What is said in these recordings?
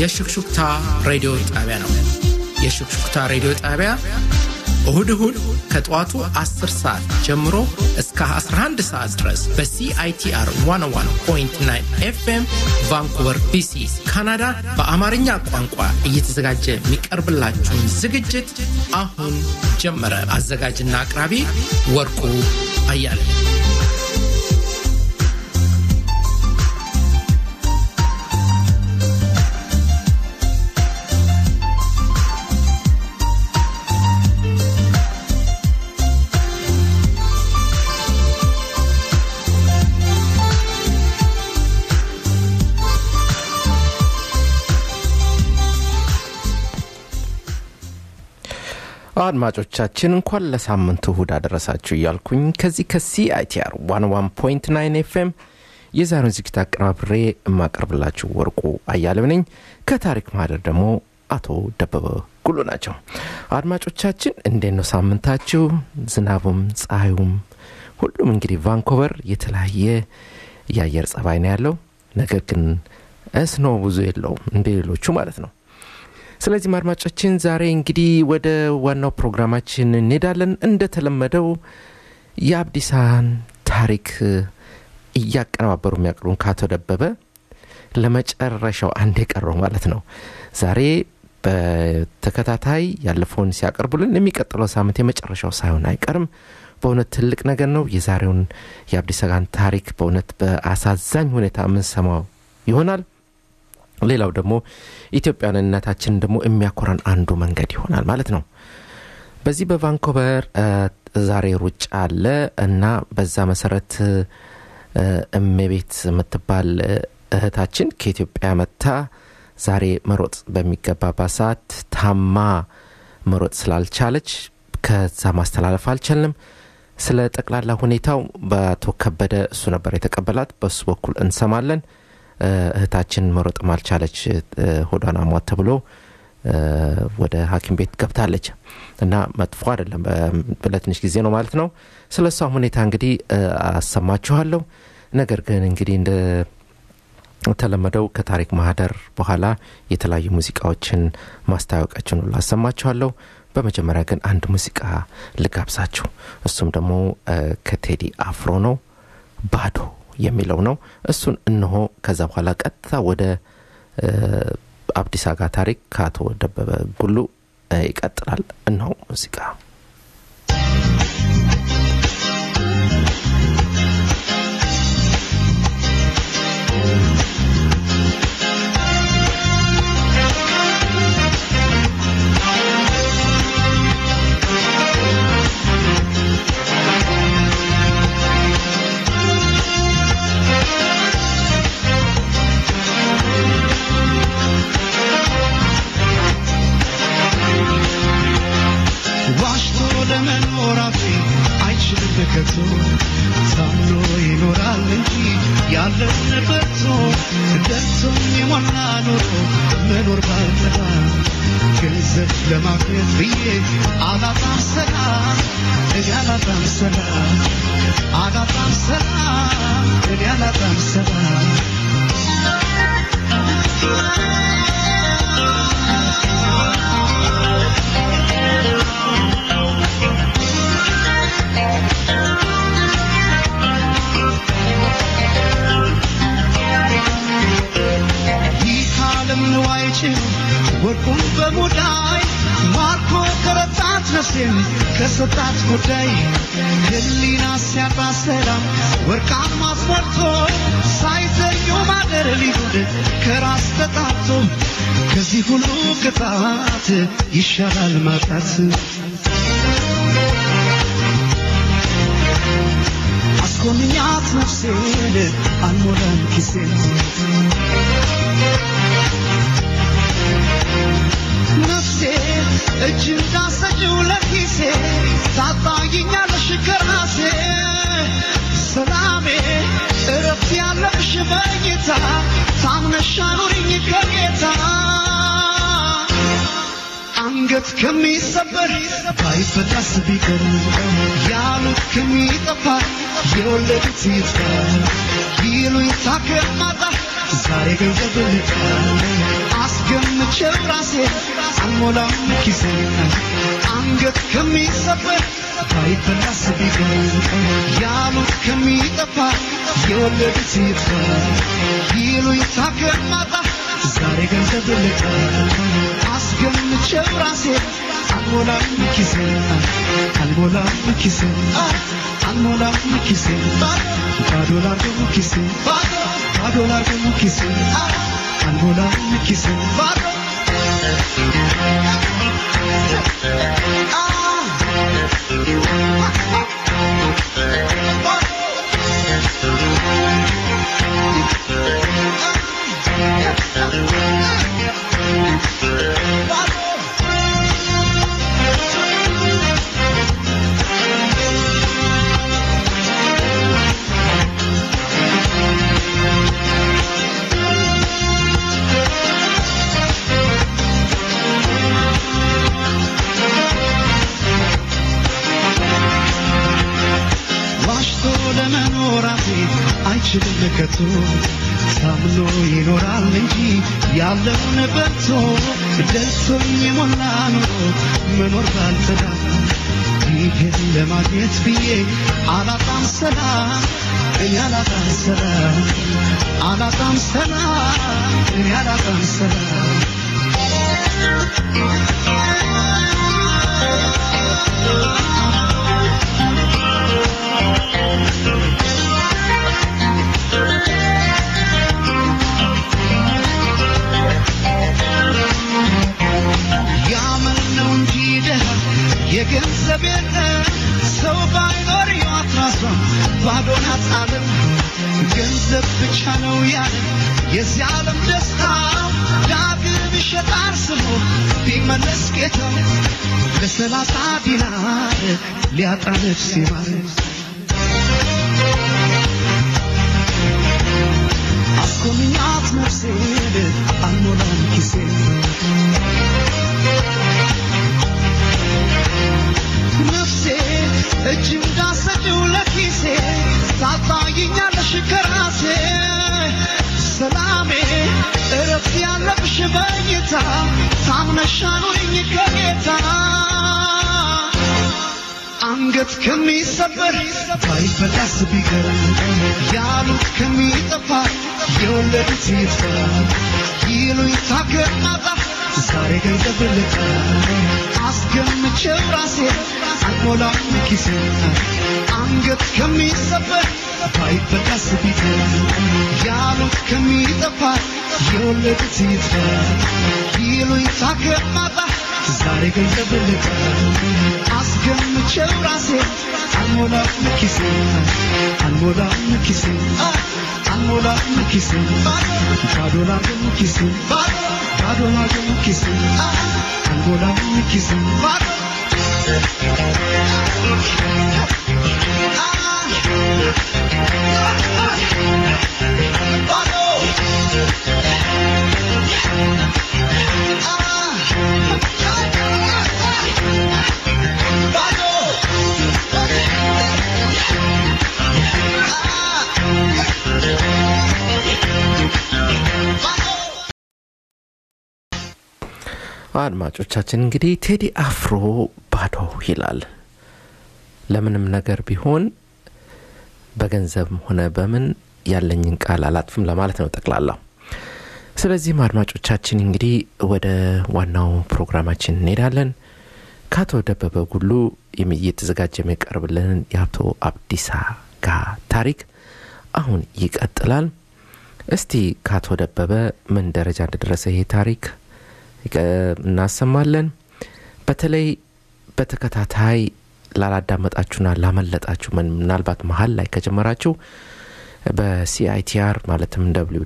የሹክሹክታ ሬዲዮ ጣቢያ ነው። የሹክሹክታ ሬዲዮ ጣቢያ እሁድ ከጠዋቱ 10 ሰዓት ጀምሮ እስከ 11 ሰዓት ድረስ በCITR 101.9 FM ቫንኩቨር BC ካናዳ በአማርኛ ቋንቋ እየተዘጋጀ የሚቀርብላችሁ ዝግጅት አሁን ጀመረ። አዘጋጅና አቅራቢ ወርቁ አያለ። አድማጮቻችን እንኳን ለሳምንቱ እሁድ አደረሳችሁ እያልኩኝ ከዚህ ከCITR 101.9 FM የዛሬውን ዝግጅት አቀናብሬ የማቀርብላችሁ ወርቁ አያሌው ነኝ። ከታሪክ ማህደር ደግሞ አቶ ደበበ ጉሉ ናቸው። አድማጮቻችን እንዴት ነው ሳምንታችሁ? ዝናቡም ፀሐዩም ሁሉም እንግዲህ ቫንኩቨር የተለያየ የአየር ጸባይ ነው ያለው። ነገር ግን እስኖ ብዙ የለውም እንደሌሎቹ ማለት ነው። ስለዚህ አድማጮቻችን ዛሬ እንግዲህ ወደ ዋናው ፕሮግራማችን እንሄዳለን። እንደተለመደው የአብዲሳን ታሪክ እያቀነባበሩ የሚያቀርቡን ካቶ ደበበ ለመጨረሻው አንድ የቀረው ማለት ነው። ዛሬ በተከታታይ ያለፈውን ሲያቀርቡልን የሚቀጥለው ሳምንት የመጨረሻው ሳይሆን አይቀርም። በእውነት ትልቅ ነገር ነው። የዛሬውን የአብዲሳን ታሪክ በእውነት በአሳዛኝ ሁኔታ ምን ሰማው ይሆናል። ሌላው ደግሞ ኢትዮጵያዊነታችን ደግሞ የሚያኮራን አንዱ መንገድ ይሆናል ማለት ነው። በዚህ በቫንኩቨር ዛሬ ሩጫ አለ እና በዛ መሰረት እመቤት የምትባል እህታችን ከኢትዮጵያ መጣ ዛሬ መሮጥ በሚገባባት ሰዓት ታማ መሮጥ ስላልቻለች ከዛ ማስተላለፍ አልቻልንም። ስለ ጠቅላላ ሁኔታው በአቶ ከበደ እሱ ነበር የተቀበላት። በሱ በኩል እንሰማለን። እህታችን መሮጥ ማልቻለች ሆዷን አሟት ተብሎ ወደ ሐኪም ቤት ገብታለች እና መጥፎ አይደለም በለትንሽ ጊዜ ነው ማለት ነው። ስለሷ ሁኔታ እንግዲህ አሰማችኋለሁ። ነገር ግን እንግዲህ እንደ ተለመደው ከታሪክ ማህደር በኋላ የተለያዩ ሙዚቃዎችን ማስተዋወቃችሁን ሁሉ አሰማችኋለሁ። በመጀመሪያ ግን አንድ ሙዚቃ ልጋብዛችሁ። እሱም ደግሞ ከቴዲ አፍሮ ነው፣ ባዶ የሚለው ነው። እሱን እንሆ። ከዛ በኋላ ቀጥታ ወደ አብዲሳ ጋር ታሪክ ካቶ ደበበ ጉሉ ይቀጥላል። እንሆ ሙዚቃ። ታምኖ ይኖራል እንጂ ያለንበቶ ደስም የሞላ ኑሮ መኖር ባልተባ ገንዘብ ለማግኘት ብዬ አላጣም ሰላም እኔ አላጣም ሰላም አላጣም ሰላም እኔ አላጣም ሰላም ወርቁን በሙዳይ ማርኮ ከረታት ነፍሴን ከሰጣት ጉዳይ ህሊና ሲያጣ ሰላም ወርቃን ማስሞልቶ ሳይዘኙ ማደር ሊጉድ ከራስ ተጣቶ ከዚህ ሁሉ ቅጣት ይሻላል ማጣት አስኮንኛት ነፍሴን አልሞላም ኪሴን ነፍሴ እጅ እንዳሰጭው ለኪሴ ታጣይኛለሽ ከራሴ ሰላሜ እረፍት ያለሽ በጌታ ታምነሽ አኑሪኝ ከጌታ አንገት ከሚሰበር ባይፈታስ ቢቀር ያሉት ከሚጠፋ የወለዱት ይጥፋ ይሉኝ ታከማጣ ዛሬ ገንዘብ ልጣ አስገ አስገምቼው ራሴ አልሞላም ኪሴ አንገት ከሚሰበር ባይበላስ ቢቀር ያሉት ከሚጠፋ የወለዱት ይጥፋ ይሉኝታ ከማጣ ዛሬ ገንዘብ ልጣ አስገምቼው ራሴ አልሞላም ኪሴ አልሞላም ኪሴ አልሞላም ኪሴ ባዶ ላርገው ኪሴ ባዶ ላርገው ኪሴ አልሞላም ኪሴ ባዶ አይችልከቱ ሳምኖ ይኖራል እንጂ ያለውን በልቶ ደልቶኝ የሞላ ኑሮ መኖር ባልተዳ ይህን ለማግኘት ብዬ አላጣም ሰላም እኔ አላጣም ሰላም አላጣም ሰላም እኔ አላጣም ሰላም የገንዘብ ሰው ባይኖር ያትራሷን ባዶናት ዓለም ገንዘብ ብቻ ነው ያለ የዚህ ዓለም ደስታ ዳግም ይሸጣል ስሙ ቢመለስ ጌታው ለሰላሳ ዲናር ሊያጣ ነፍስ ይማር አስኮንኛት ነፍሴ አልሞላም ኪሴ ነፍሴ እጅ እንዳሰጭው ለኪሴ ታጣይኛለሽ ከራሴ ሰላሜ እረፍት ያለብሽ በኝታ ታምነሻሉኝ ከጌታ አንገት ከሚሰበር ባይበላስ ቢቀር ያሉት ከሚጠፋ የወለዱት ይጥፋ ይሉኝታ ከማጣ ዛሬ ገንዘብ ልጣ አስገምቼው ራሴ አልሞላም ኪሴ አንገት ከሚሰበር ባይበላስ ቢቀር ያሉት ከሚጠፋ የወለዱት ይጥፋ ይሉኝታ ከማጣ ዛሬ ገንዘብ ልጣ አስገምቼው ራሴ አልሞላም ኪሴ አልሞላም ኪሴ አልሞላም ኪሴ ባዶ ላርገው ኪሴ ባዶ ላርገው ኪሴ አልሞላም ኪሴ ባዶ አድማጮቻችን እንግዲህ ቴዲ አፍሮ ባዶ ይላል ለምንም ነገር ቢሆን በገንዘብም ሆነ በምን ያለኝን ቃል አላጥፍም ለማለት ነው ጠቅላላው ስለዚህ አድማጮቻችን እንግዲህ ወደ ዋናው ፕሮግራማችን እንሄዳለን ካቶ ደበበ ጉሉ የሚተዘጋጀ የሚቀርብልን ያቶ አብዲሳ ጋ ታሪክ አሁን ይቀጥላል እስቲ ካቶ ደበበ ምን ደረጃ እንደደረሰ ይሄ ታሪክ እናሰማለን በተለይ በተከታታይ ላላዳመጣችሁና ላመለጣችሁ ምናልባት መሃል ላይ ከጀመራችሁ በCITR ማለትም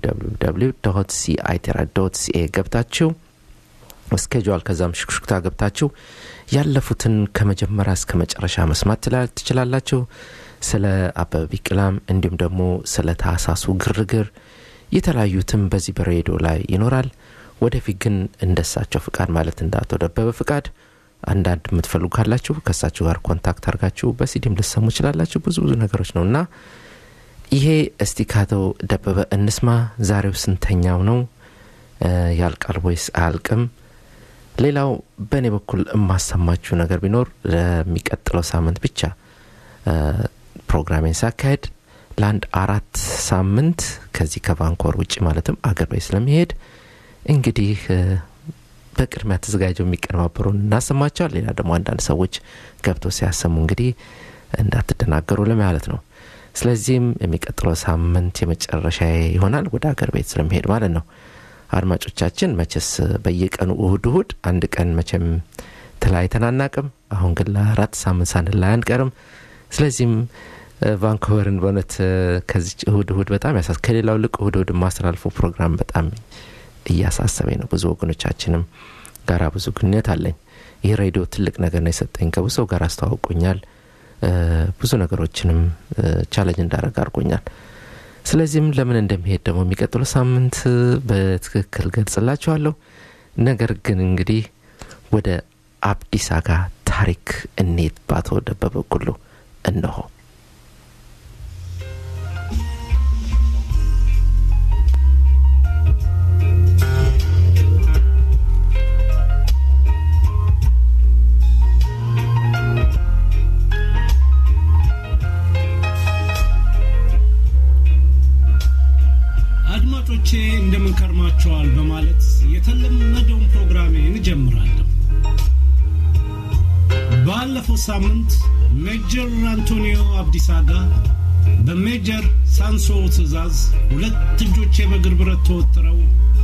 www.citr.ca ገብታችሁ ስኬጁል ከዛም ሽክሽክታ ገብታችሁ ያለፉትን ከመጀመሪያ እስከ መጨረሻ መስማት ትችላላችሁ ስለ አበበ ቢቅላም እንዲሁም ደግሞ ስለ ታሳሱ ግርግር የተለያዩትም በዚህ በሬዲዮ ላይ ይኖራል ወደፊት ግን እንደሳቸው ፍቃድ ማለት እንዳቶ ደበበ ፍቃድ አንዳንድ የምትፈልጉ ካላችሁ ከሳቸው ጋር ኮንታክት አድርጋችሁ በሲዲም ልትሰሙ ይችላላችሁ ብዙ ነገሮች ነውና ይሄ እስቲ ካቶ ደበበ እንስማ ዛሬው ስንተኛው ነው ያልቃል ወይስ አልቅም? ሌላው በኔ በኩል ማሰማችሁ ነገር ቢኖር ለሚቀጥለው ሳምንት ብቻ ፕሮግራሜን ሳካሄድ ለአንድ 4 ሳምንት ከዚህ ከቫንኮር ውጪ ማለትም አገር ቤት ስለሚሄድ እንግዲህ በቅድሚያ ተዘጋጀው የሚቀርባበሩን እናሰማቻለን። ሌላ ደግሞ አንዳንድ ሰዎች ገብተው ሲያሰሙ እንግዲህ እንዳትደናገሩ ለማለት ነው። ስለዚህም የሚቀጥለው ሳምንት የመጨረሻ ይሆናል ወደ አገር ቤት ስለሚሄድ ማለት ነው። አድማጮቻችን መቼስ በየቀኑ እሁድ አንድ ቀን መቼም ተለያይተን አናውቅም። አሁን ግን ለ4 ሳምንት ሳንለያይ አንቀርም። ስለዚህም ቫንኩቨርን በእውነት ከዚህ እሁድ በጣም ከሌላው ልቅ እሁድ ማስተላለፈው ፕሮግራም በጣም እያሳሰበኝ ነው። ብዙ ወገኖቻችንም ጋራ ብዙ ግንኙነት አለኝ። ይህ ሬዲዮ ትልቅ ነገር ነው የሰጠኝ። ከብዙ ጋር አስተዋውቆኛል። ብዙ ነገሮችንም ቻሌንጅ እንዳደረግ አድርጎኛል። ስለዚህም ለምን እንደሚሄድ ደግሞ የሚቀጥለው ሳምንት በትክክል ገልጽላችኋለሁ። ነገር ግን እንግዲህ ወደ አብዲስ አጋ ታሪክ እንዴት ባቶ ደበበ ኩሉ እነሆ። አድማጮቼ እንደምን ከርማችኋል በማለት የተለመደውን ፕሮግራሜን ጀምራለሁ። ባለፈው ሳምንት ሜጀር አንቶኒዮ አብዲስ አጋ በሜጀር ሳንሶ ትዕዛዝ 2 እጆቼ በእግር ብረት ተወጥረው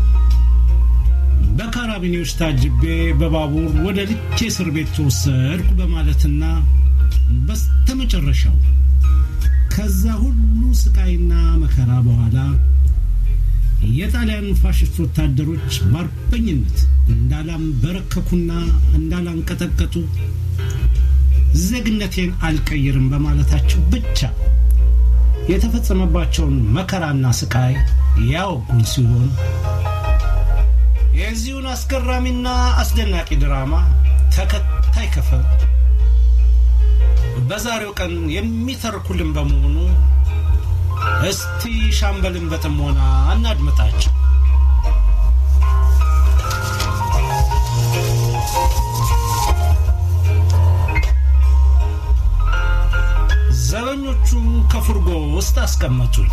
በካራቢኔዎች ታጅቤ በባቡር ወደ ልቼ እስር ቤት ተወሰድኩ በማለትና በስተመጨረሻው ከዛ ሁሉ ስቃይና መከራ በኋላ የጣሊያን ፋሽስት ወታደሮች ባርበኝነት እንዳላንበረከኩና እንዳላንቀጠቀጡ ዜግነቴን አልቀይርም በማለታቸው ብቻ የተፈጸመባቸውን መከራና ስቃይ ያወጉን ሲሆን የዚሁን አስገራሚና አስደናቂ ድራማ ተከታይ ክፍል በዛሬው ቀን የሚተርኩልን በመሆኑ እስቲ ሻምበልን በጥሞና እናድምጣቸው። ዘበኞቹ ከፍርጎ ውስጥ አስቀመጡኝ።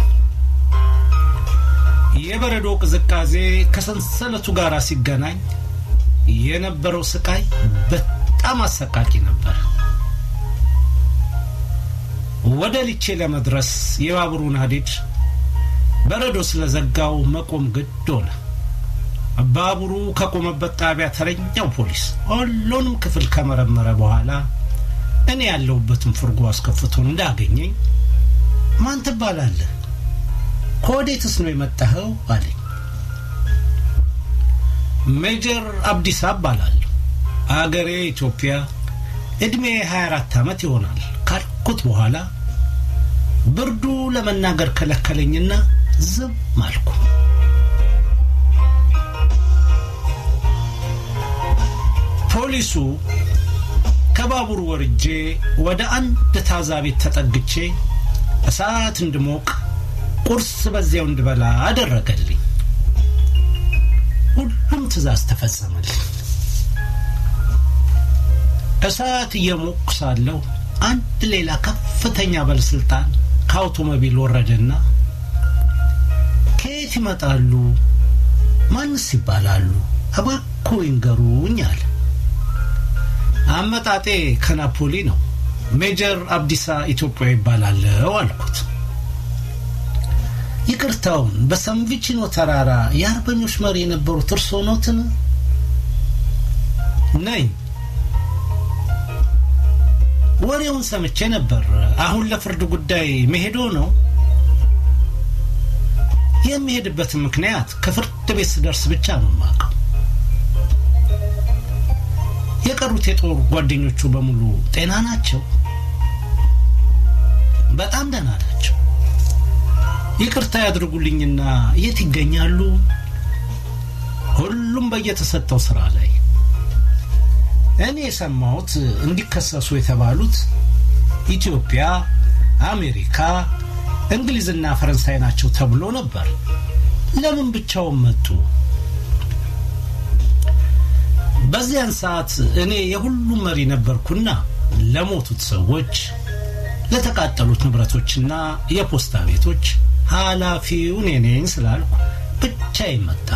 የበረዶ ቅዝቃዜ ከሰንሰለቱ ጋር ሲገናኝ የነበረው ስቃይ በጣም አሰቃቂ ነበር። ወደ ልቼ ለመድረስ የባቡሩን ሀዲድ በረዶ ስለዘጋው መቆም ግድ ሆነ። ባቡሩ ከቆመበት ጣቢያ ተረኛው ፖሊስ ሁሉንም ክፍል ከመረመረ በኋላ እኔ ያለሁበትን ፍርጎ አስከፍቶ እንዳገኘኝ ማን ትባላለህ? ከወዴትስ ነው የመጣኸው? አለኝ። ሜጀር አብዲስ እባላለሁ። አገሬ ኢትዮጵያ፣ እድሜ 24 ዓመት ይሆናል ካልኩት በኋላ ብርዱ ለመናገር ከለከለኝና ዝም አልኩ። ፖሊሱ ከባቡሩ ወርጄ ወደ አንድ ታዛ ቤት ተጠግቼ እሳት እንድሞቅ ቁርስ በዚያው እንድበላ አደረገልኝ። ሁሉም ትዕዛዝ ተፈጸመልኝ። እሳት እየሞቅኩ ሳለሁ አንድ ሌላ ከፍተኛ ባለስልጣን ከአውቶሞቢል ወረደና ከየት ይመጣሉ? ማንስ ይባላሉ? እባክዎ ይንገሩኝ አለ። አመጣጤ ከናፖሊ ነው። ሜጀር አብዲሳ ኢትዮጵያ ይባላልው አልኩት። ይቅርታውን በሰምቪቺኖ ተራራ የአርበኞች መሪ የነበሩት እርስዎ ኖትን? ነኝ። ወሬውን ሰምቼ ነበር። አሁን ለፍርድ ጉዳይ መሄዶ ነው? የሚሄድበት ምክንያት ከፍርድ ቤት ስደርስ ብቻ ነው የማውቀው። የቀሩት የጦር ጓደኞቹ በሙሉ ጤና ናቸው? በጣም ደህና ናቸው። ይቅርታ ያድርጉልኝና የት ይገኛሉ? ሁሉም በየተሰጠው ስራ ላይ። እኔ የሰማሁት እንዲከሰሱ የተባሉት ኢትዮጵያ፣ አሜሪካ፣ እንግሊዝና ፈረንሳይ ናቸው ተብሎ ነበር። ለምን ብቻውን መጡ? በዚያን ሰዓት እኔ የሁሉም መሪ ነበርኩና ለሞቱት ሰዎች ለተቃጠሉት ንብረቶችና የፖስታ ቤቶች ኃላፊው እኔ ነኝ ስላልኩ ብቻ ይመጣ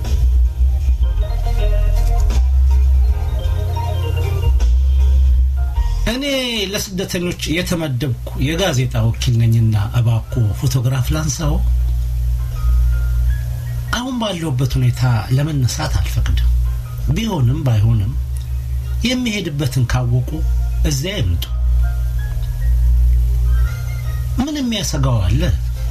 እኔ ለስደተኞች የተመደብኩ የጋዜጣ ወኪል ነኝና አባኮ ፎቶግራፍ ላንሳው አሁን ባለውበት ሁኔታ ለመነሳት አልፈቅድም ቢሆንም ባይሆንም የሚሄድበትን ካወቁ እዚያ ይምጡ ምንም ያሰጋው አለ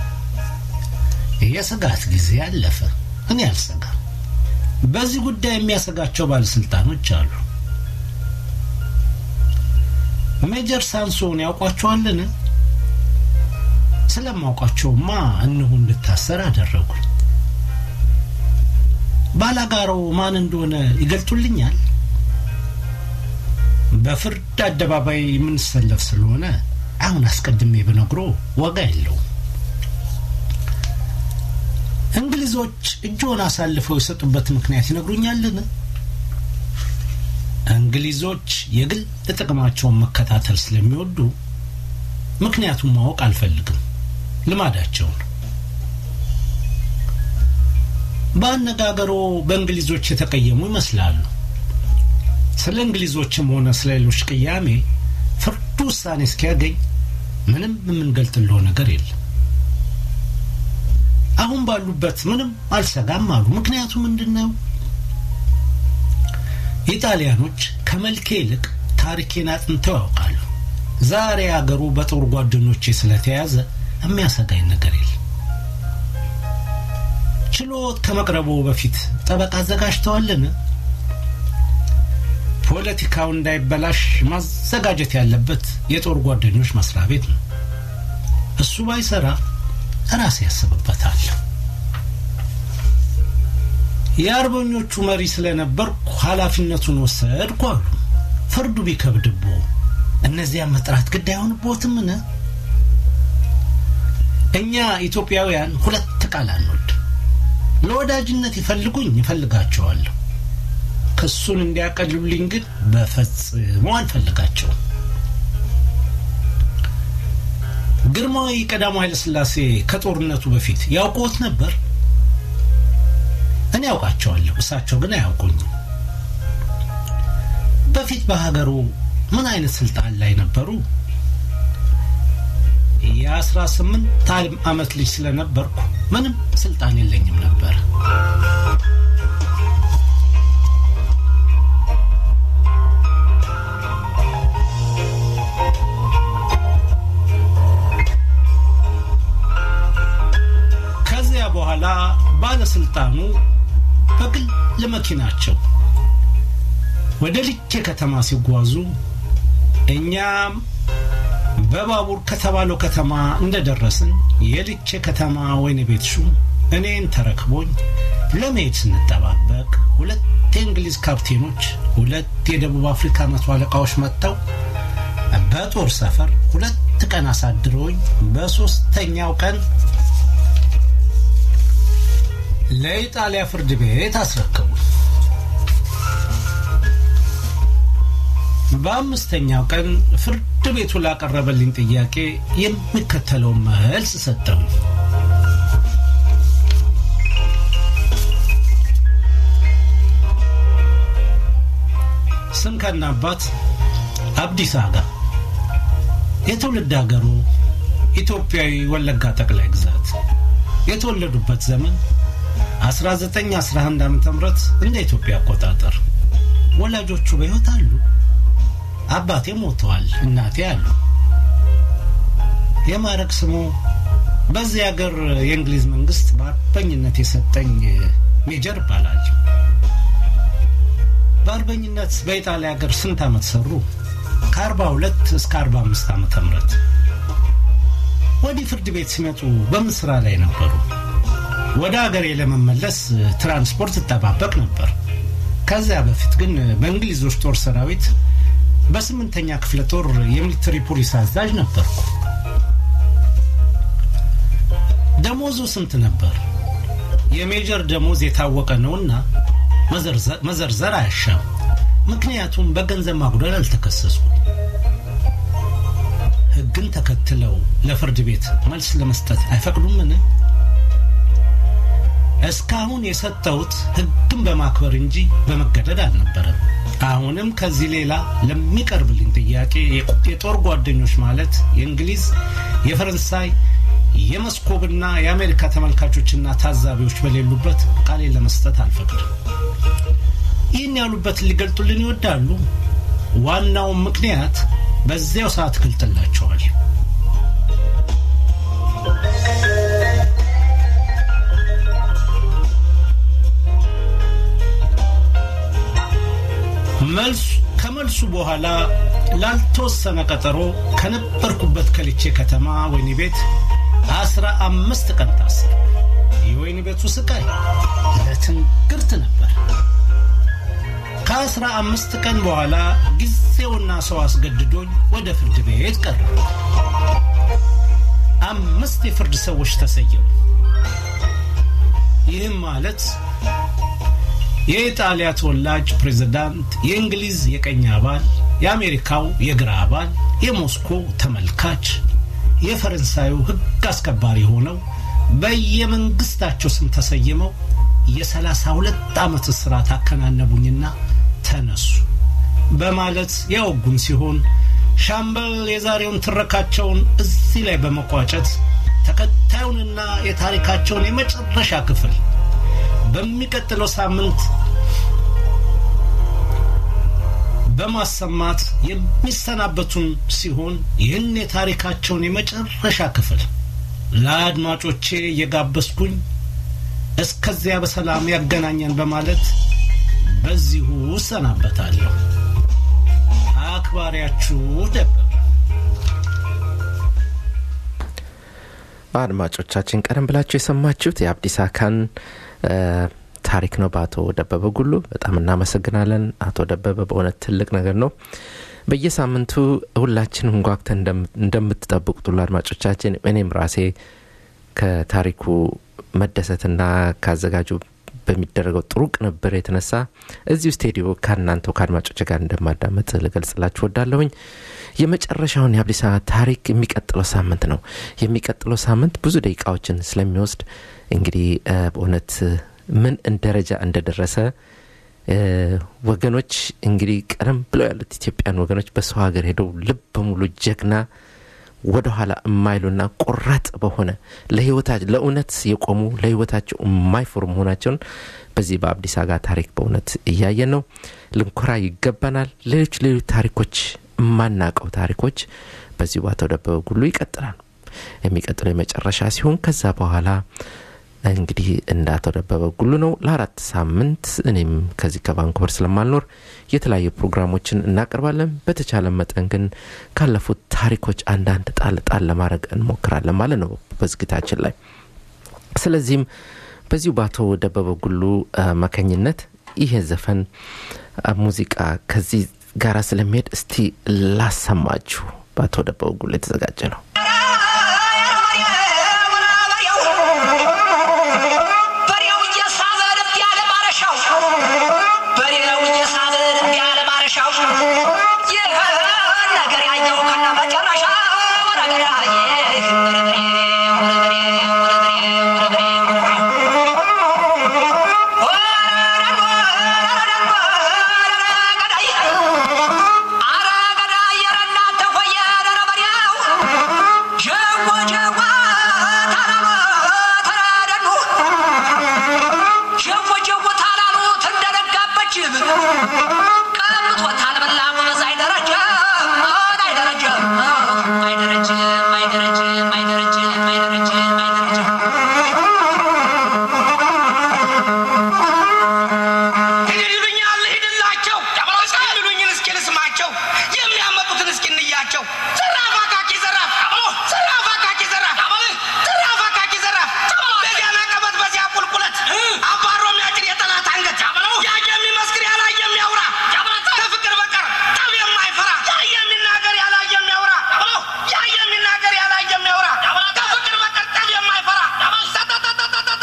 የሰጋት ጊዜ አለፈ እኔ አልሰጋ በዚህ ጉዳይ የሚያሰጋቸው ባለስልጣኖች አሉ ሜጀር ሳንሶን ያውቋቸዋልን ስለማውቃቸውማ እነሆ እንድታሰር አደረጉኝ ባላጋሮ ማን እንደሆነ ይገልጡልኛል በፍርድ አደባባይ ምን ሰለፍ ስለሆነ አሁን አስቀድሜ በነግሮ ወጋ የለው እንግሊዞች እጆን አሳልፈው የሰጡበት ምክንያት ይነግሩኛልን እንግሊዞች የግል ጥቅማቸውን መከታተል ስለሚወዱ ምክንያቱም ማወቅ አልፈልግም ልማዳቸው ባነጋገሩ በእንግሊዞች የተቀየሙ ይመስላሉ ስለ እንግሊዞችም ሆነ ስለ ሌሎች ቅያሜ ፍርዱ ውሳኔ እስኪያገኝ ምንም የምንገልጥለው ነገር የለም አሁን ባሉበት ምንም አልሰጋም አሉ ምክንያቱም ምንድነው ኢጣሊያኖች ከመልኬ ይልቅ ታሪኬን አጥንተው ያውቃሉ ዛሬ አገሩ በጦር ጓደኞቼ ስለተያዘ የሚያሰጋኝ ነገር የለም ችሎት ከመቅረቡ በፊት ጠበቃ አዘጋጅተዋልን ፖለቲካው እንዳይበላሽ ማዘጋጀት ያለበት የጦር ጓደኞች መስሪያ ቤት ነው እሱ ባይሰራ ራስ ያስብበታል የአርበኞቹ መሪ ስለነበር ኃላፊነቱን ወሰድኩ አሉ ፍርዱ ቢከብድቦ እነዚያ መጥራት ግድ አይሆንቦትም እኛ ኢትዮጵያውያን ሁለት ቃል አንወድ ለወዳጅነት ይፈልጋቸዋለሁ ክሱን እንዲያቀልሉልኝ ግን በፈጽሞ አልፈልጋቸው ግርማዊ ቀዳማዊ ኃይለ ሥላሴ ከጦርነቱ በፊት ያውቁት ነበር እኔ ያውቃቸዋለሁ እሳቸው ግን አያውቁኝም በፊት በሀገሩ ምን አይነት ስልጣን ላይ ነበሩ የ18 ዓመት ልጅ ስለነበርኩ ምንም ስልጣን የለኝም ነበር ከዚያ በኋላ ባለስልጣኑ በግል ለመኪናቸው ወደ ልኬ ከተማ ሲጓዙ እኛም በባቡር ከተባለው ከተማ እንደደረስን የልኬ ከተማ ወይኔ ቤት ሹም እኔን ተረክቦኝ ለመሄድ ስንጠባበቅ ሁለት የእንግሊዝ ካፕቴኖች ሁለት የደቡብ አፍሪካ መቶ አለቃዎች መጥተው በጦር ሰፈር ሁለት ቀን አሳድረውኝ በሶስተኛው ቀን ለኢጣሊያ ፍርድ ቤት አስረከቡ በአምስተኛው ቀን ፍርድ ቤቱ ላቀረበልኝ ጥያቄ የሚከተለው መልስ ሰጠው ስምከና አባት አብዲሳ አጋ የትውልድ ሀገሩ ኢትዮጵያዊ ወለጋ ጠቅላይ ግዛት የተወለዱበት ዘመን 1911 ዓመተ ምህረት እንደ ኢትዮጵያ አቆጣጠር ወላጆቹ በሕይወት አሉ አባቴ ሞተዋል እናቴ አሉ የማረክ ስሙ በዚህ ሀገር የእንግሊዝ መንግስት በአርበኝነት የሰጠኝ ሜጀር ባላል በአርበኝነት በኢጣሊያ ሀገር ስንት ዓመት ሰሩ ከ42 እስከ 45 ዓመተ ምህረት ወዲ ፍርድ ቤት ሲመጡ በምስራ ላይ ነበሩ ወደ ሀገር ለመመለስ ትራንስፖርት ተጣባበቅ ነበር ከዚያ በፊት ግን በእንግሊዞች ጦር ሰራዊት በ8ኛ ክፍለ ጦር የሚሊተሪ ፖሊስ አዛዥ ነበርኩ ደሞዙ ስንት ነበር የሜጀር ደሞዝ የታወቀ ነውና መዘርዘር አያሻም ምክንያቱም በገንዘብ ማጉደል አልተከሰስኩም። ህግን ተከትለው ለፍርድ ቤት መልስ ለመስጠት አይፈቅዱምን? እስካሁን የሰጠሁት ህግን በማክበር እንጂ በመገደድ አልነበረም። አሁንም ከዚህ ሌላ ለሚቀርብልኝ ጥያቄ የጦር ጓደኞች ማለት የእንግሊዝ፣ የፈረንሳይ፣ የመስኮብና የአሜሪካ ተመልካቾችና ታዛቢዎች በሌሉበት ቃሌን ለመስጠት አልፈቅድም። ይህን ያሉበት ሊገልጡልን ይወዳሉ። ዋናው ምክንያት በዚያው ሰዓት ገልጥላቸዋል። ከመልሱ በኋላ ላልተወሰነ ቀጠሮ ከነበርኩበት ከልቼ ከተማ ወይኒ ቤት 15 ቀን ታሰረ። የወይኒ ቤቱ ስቃይ ለትንግርት ነበር። ከ15 ቀን በኋላ ጊዜውና ሰው አስገድዶኝ ወደ ፍርድ ቤት ቀረብኩ። 5 የፍርድ ሰዎች ተሰየሙ። ይህም ማለት የኢጣሊያ ተወላጅ ፕሬዝዳንት፣ የእንግሊዝ የቀኝ አባል፣ የአሜሪካው የግራ አባል፣ የሞስኮ ተመልካች፣ የፈረንሳዩ ህግ አስከባሪ ሆነው በየመንግስታቸው ስም ተሰየመው የ32 ዓመት እስራት አከናነቡኝና ተነሱ በማለት ያወጉን ሲሆን ሻምበል የዛሬውን ትረካቸውን እዚህ ላይ በመቋጨት ተከታዩንና የታሪካቸውን የመጨረሻ ክፍል በሚቀጥለው ሳምንት በማሰማት የሚሰናበቱን ሲሆን ይህን የታሪካቸውን የመጨረሻ ክፍል ለአድማጮቼ የጋበስኩኝ እስከዚያ በሰላም ያገናኘን በማለት በዚሁ ሰናበታለሁ። አክባሪያችሁ ደበበ። አድማጮቻችን ቀደም ብላችሁ የሰማችሁት የአብዲሳ አካን ታሪክ ነው በአቶ ደበበ ጉሉ። በጣም እናመሰግናለን አቶ ደበበ። በእውነት ትልቅ ነገር ነው። በየሳምንቱ ሁላችንም ጓግተን እንደምትጠብቁት ሁሉ አድማጮቻችን እኔም ራሴ ከታሪኩ መደሰትና ካዘጋጁ በሚደረገው ጥሩ ቅንብር የተነሳ እዚሁ ስቱዲዮ ከናንተው ከአድማጮች ጋር እንደማዳመጥ ልገልጽላችሁ ወዳለሁኝ። የመጨረሻውን የአብዲሳ ታሪክ የሚቀጥለው ሳምንት ነው። የሚቀጥለው ሳምንት ብዙ ደቂቃዎችን ስለሚወስድ እንግዲህ በእውነት ምን እንደረጃ እንደደረሰ ወገኖች እንግዲህ ቀደም ብለው ያሉት ኢትዮጵያን ወገኖች በሰው ሀገር ሄደው ልብ በሙሉ ጀግና ወደ ኋላ የማይሉና ቆራጥ በሆነ ለህይወታቸው ለእውነት የቆሙ ለህይወታቸው የማይፈሩ መሆናቸውን በዚህ በአብዲሳ ጋር ታሪክ በእውነት እያየን ነው። ልንኮራ ይገባናል። ሌሎች ታሪኮች ማናቀው ታሪኮች በዚህ ባቶ ደበበ ጉሉ ይቀጥላል። የሚቀጥለው የመጨረሻ ሲሆን ከዛ በኋላ እንግዲህ እንዳቶ ደበበ ጉሉ ነው ለ4 ሳምንት እኔም ከዚህ ከቫንኩቨር ስለማልኖር የተለያዩ ፕሮግራሞችን እናቀርባለን። በተቻለ መጠን ግን ካለፉት ታሪኮች አንዳንድ ጣል ለማድረግ እንሞክራለን ማለት ነው በዝግታችን ላይ። ስለዚህም በዚሁ ባቶ ደበበ ጉሉ መከኝነት ይሄ ዘፈን ሙዚቃ ከዚህ ጋራ ስለሚሄድ እስቲ ላሰማችሁ። ባቶ ደበበ ጉሉ የተዘጋጀ ነው።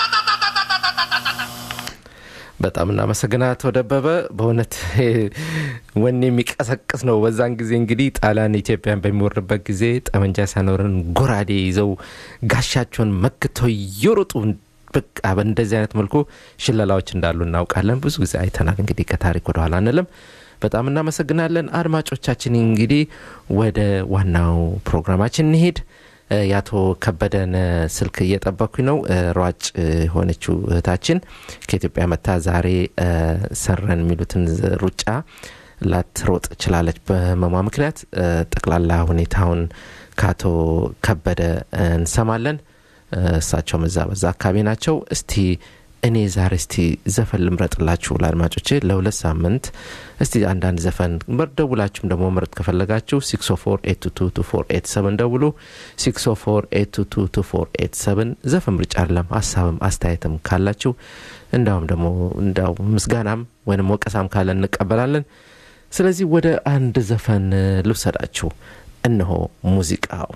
በጣም እናመሰግናለን አቶ ደበበ። በእውነት ወኔ የሚቀሰቅስ ነው። በዛን ጊዜ እንግዲህ ጣሊያን ኢትዮጵያን በሚወርበት ጊዜ ጠመንጃ ሳይኖረን ጎራዴ ይዘው ጋሻቸውን መክተው ይሮጡ። በቃ በእንደዚህ አይነት መልኩ ሽለላዎች እንዳሉ እናውቃለን። ብዙ ጊዜ አይተናል። እንግዲህ ከታሪክ ወደ ኋላ አንልም። በጣም እናመሰግናለን አድማጮቻችን። እንግዲህ ወደ ዋናው ፕሮግራማችን እንሄድ። ያቶ ከበደን ስልክ እየጠበኩኝ ነው። ሯጭ ሆነችው እህታችን ከኢትዮጵያ መታ ዛሬ ሰረን የሚሉትን ሩጫ ላትሮጥ ችላለች በህመሟ ምክንያት። ጠቅላላ ሁኔታውን ካቶ ከበደ እንሰማለን። እሳቸው በዛ አካባቢ ናቸው። እስቲ እኔ ዛሬ እስቲ ዘፈን ልምረጥላችሁ ለአድማጮቼ ለሁለት ሳምንት። እስቲ አንዳንድ ዘፈን ደውላችሁም ደግሞ ምርጥ ከፈለጋችሁ 604822487 ደውሉ። 604822487 ዘፈን ምርጫ አይደለም፣ ሀሳብም አስተያየትም ካላችሁ እንዳውም ደግሞ እንዳው ምስጋናም ወይንም ወቀሳም ካለ እንቀበላለን። ስለዚህ ወደ አንድ ዘፈን ልውሰዳችሁ። እነሆ ሙዚቃው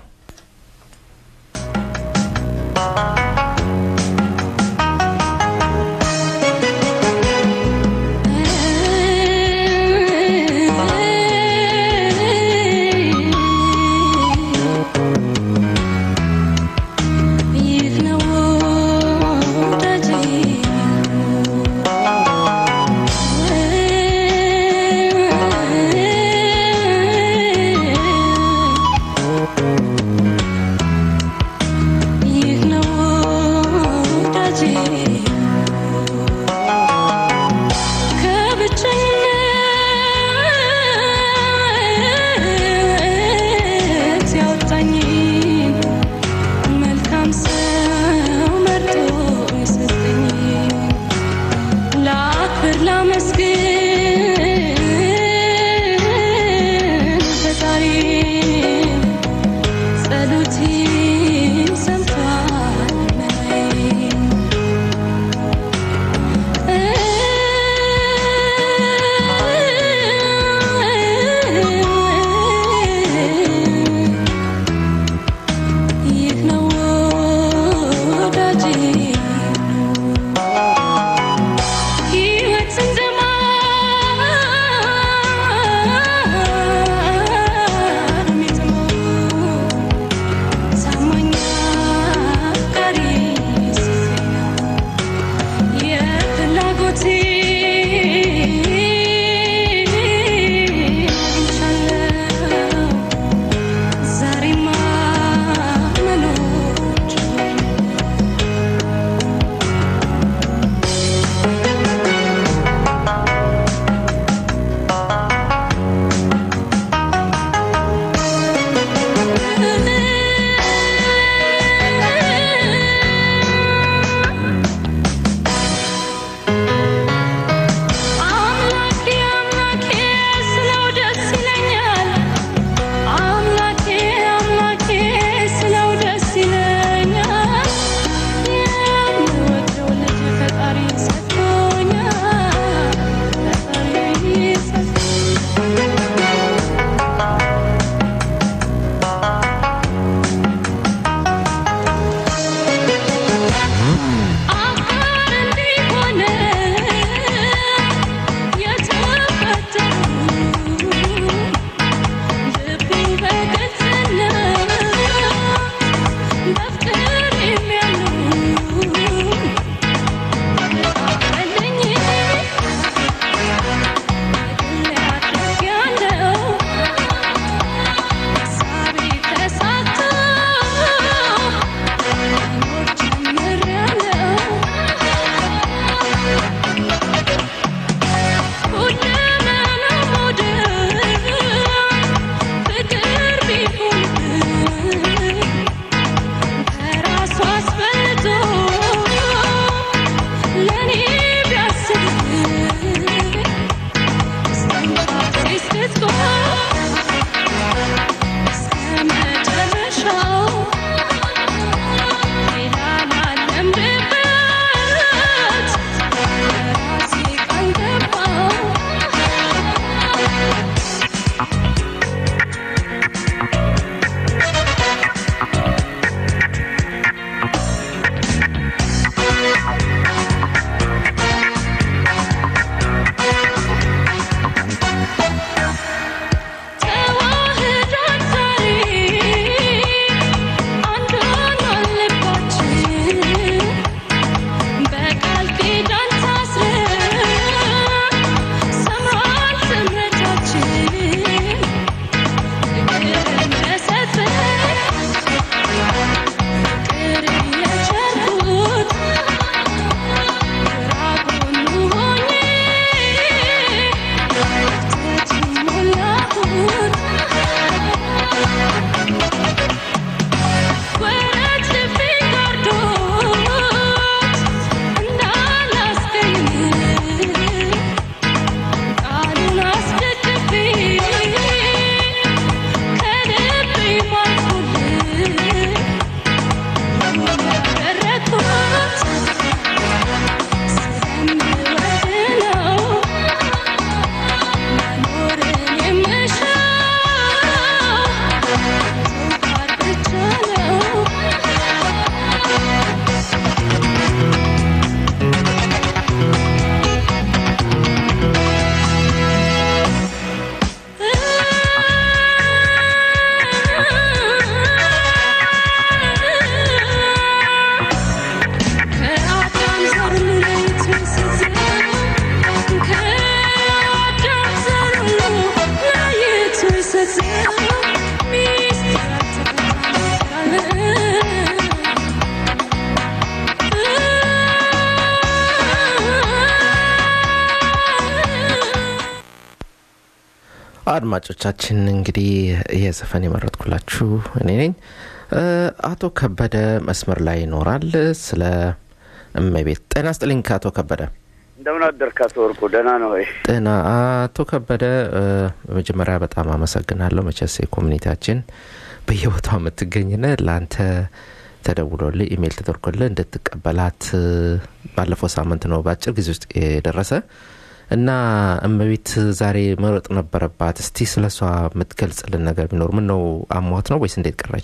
አድማጮቻችን እንግዲህ የዘፈን የመረጥኩላችሁ እኔ ነኝ። አቶ ከበደ መስመር ላይ ይኖራል። ስለ እመቤት ጤና ይስጥልኝ አቶ ከበደ። እንደምን አደርክ አቶ ወርቁ? ደህና ነው ወይ? ጤና አቶ ከበደ በመጀመሪያ በጣም አመሰግናለሁ። መቼስ ኮሚኒቲያችን በየቦታው የምትገኝነ ለአንተ ተደውሎልህ ኢሜል ተደርጎልህ እንድትቀበላት ባለፈው ሳምንት ነው በአጭር ጊዜ ውስጥ የደረሰ እና እመቤት ዛሬ መረጥ ነበረባት። እስቲ ስለሷ የምትገልጽልን ነገር ቢኖር ምን ነው? አሟት ነው ወይስ እንዴት ቀረች?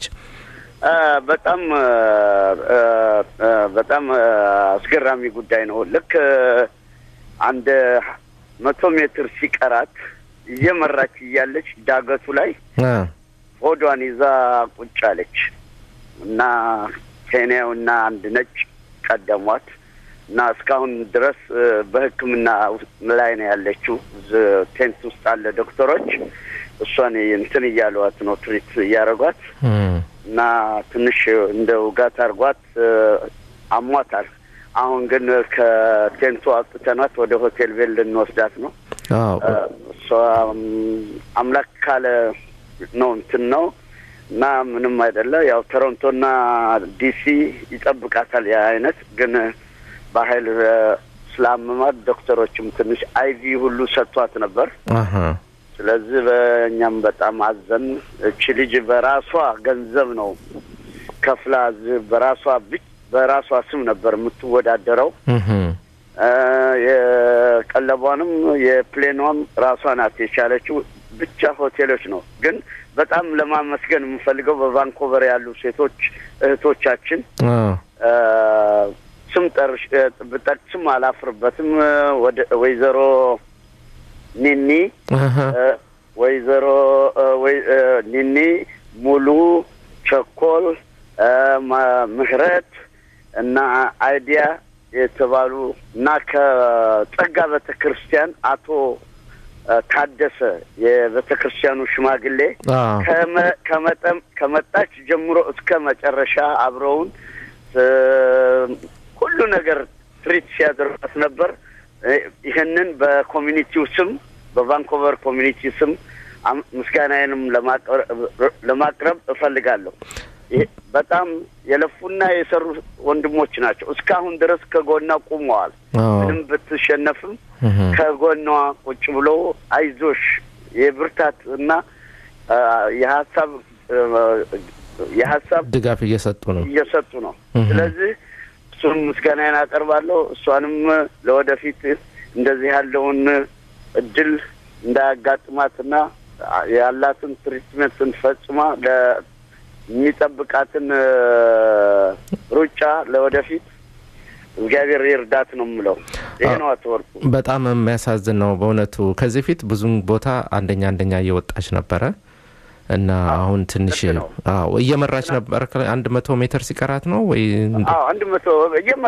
በጣም አስገራሚ ጉዳይ ነው። ልክ አንድ 100 ሜትር ሲቀራት እየመራች እያለች ዳገቱ ላይ ሆዷን ይዛ ቁጭ አለች እና ኬንያውና አንድ ነጭ ቀደሟት እና እስካሁን ድረስ በሕክምና ላይ ነው ያለችው። ቴንት ውስጥ አለ ዶክተሮች እሷን እንትን እያሏት ነው ትሪት እያደረጓት እና ትንሽ እንደ ውጋት አርጓት አሟታል። አሁን ግን ከቴንቱ አጥተናት ወደ ሆቴል ቤል ልንወስዳት ነው። እሷ አምላክ ካለ ነው እንትን ነው እና ምንም አይደለ። ያው ቶሮንቶና ዲሲ ይጠብቃታል ያ አይነት ግን በኃይል ስላመማት ዶክተሮችም ትንሽ አይቪ ሁሉ ሰጥቷት ነበር። ስለዚህ በእኛም በጣም አዘን። እቺ ልጅ በራሷ ገንዘብ ነው ከፍላ በራሷ ስም ነበር የምትወዳደረው። የቀለቧንም የፕሌኗም ራሷ ናት የቻለችው። ብቻ ሆቴሎች ነው ግን በጣም ለማመስገን የምፈልገው በቫንኮቨር ያሉ ሴቶች እህቶቻችን ስም ብጠቅስም አላፍርበትም። ወይዘሮ ኒኒ ኒኒ ሙሉ ቸኮል ምህረት እና አይዲያ የተባሉ እና ከጸጋ ቤተክርስቲያን አቶ ታደሰ የቤተክርስቲያኑ ሽማግሌ ከመጣች ጀምሮ እስከ መጨረሻ አብረውን ሁሉ ነገር ትሪት ሲያደርጉት ነበር። ይሄንን በኮሚኒቲው ስም በቫንኮቨር ኮሚኒቲ ስም ምስጋናዬንም ለማቅረብ እፈልጋለሁ። በጣም የለፉና የሰሩ ወንድሞች ናቸው። እስካሁን ድረስ ከጎኗ ቆመዋል። ምንም ብትሸነፍም ከጎኗ ቁጭ ብሎ አይዞሽ የብርታት እና የሐሳብ ድጋፍ እየሰጡ ነው። ስለዚህ እሱን ምስጋናዬን አቀርባለሁ። እሷንም ለወደፊት እንደዚህ ያለውን እድል እንዳያጋጥማትና ያላትን ትሪትመንትን ፈጽማ ለሚጠብቃትን ሩጫ ለወደፊት እግዚአብሔር ይርዳት ነው የምለው። ይሄ ነው አትወርቁ። በጣም የሚያሳዝን ነው በእውነቱ። ከዚህ ፊት ብዙ ቦታ አንደኛ እየወጣች ነበረ እና አሁን ትንሽ እየመራች ነበር። 100 ሜትር ሲቀራት ነው ወይ? 100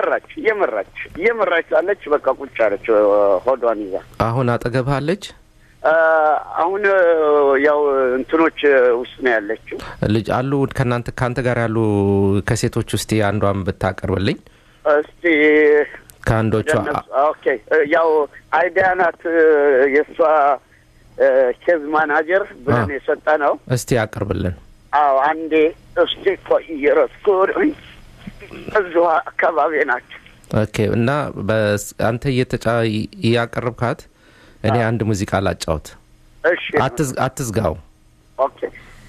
እየመራች አለች። በቃ ቁጭ አለች ሆዷን ይዛ። አሁን አጠገብህ አለች? አሁን ያው እንትኖች ውስጥ ነው ያለችው። ልጅ አሉ ካንተ ጋር ያሉ ከሴቶች ውስጥ አንዷን ብታቀርብልኝ እስቲ። ካንዶቹ ኦኬ። ያው አይዲያናት የሷ ኬዝ ማናጀር ብለን የሰጠነው። እስቲ አቀርብልን። አንዴ እስቲ ቆይረስኩኝ እዚሁ አካባቢ ናቸው። ኦኬ። እና አንተ እያቀረብካት እኔ አንድ ሙዚቃ ላጫውት። እሺ። አትዝጋው። ኦኬ።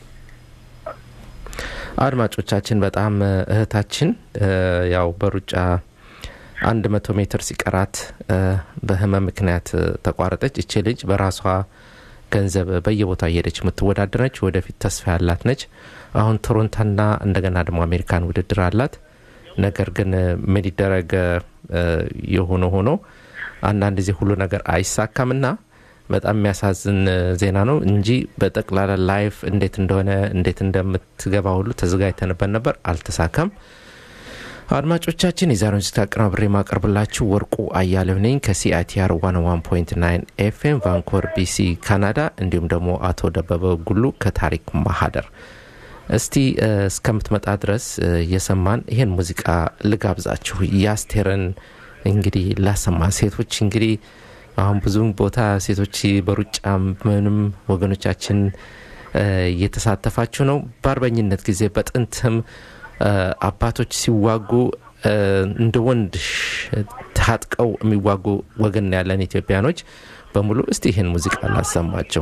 አድማጮቻችን በጣም እህታችን ያው በሩጫ 100 ሜትር ሲቀራት በህመም ምክንያት ተቋረጠች። እቺ ልጅ በራሷ ገንዘብ በየቦታው እየሄደች የምትወዳደረች ወደፊት ተስፋ ያላት ነች። አሁን ቶሮንቶና እንደገና ደግሞ አሜሪካን ውድድር አላት። ነገር ግን ምን ይደረግ ሆኖ አንዳንድ ጊዜ ሁሉ ነገር አይሳካምና በጣም የሚያሳዝን ዜና ነው እንጂ በጠቅላላ ላይፍ እንዴት እንደምትገባ ሁሉ ተዘጋጅተንበት ነበር። አልተሳካም። አድማጮቻችን የዛሬውን ዝግጅት አቀናብሬ ማቀርብላችሁ ወርቁ አያሌው ነኝ ከሲአይቲአር 101.9 ኤፍኤም ቫንኮቨር ቢሲ ካናዳ። እንዲሁም ደግሞ አቶ ደበበ ጉሉ ከታሪክ ማህደር። እስቲ እስከምትመጣ ድረስ የሰማን ይሄን ሙዚቃ ልጋብዛችሁ። ያስቴርን እንግዲህ ላሰማ ሴቶች እንግዲህ አሁን ብዙም ቦታ ሴቶች በሩጫ ምንም ወገኖቻችን እየተሳተፋችሁ ነው በአርበኝነት ጊዜ በጥንትም አባቶች ሲዋጉ እንደ ወንድ ታጥቀው የሚዋጉ ወገን ያለን ኢትዮጵያኖች በሙሉ እስቲ ይሄን ሙዚቃ ላሰማቸው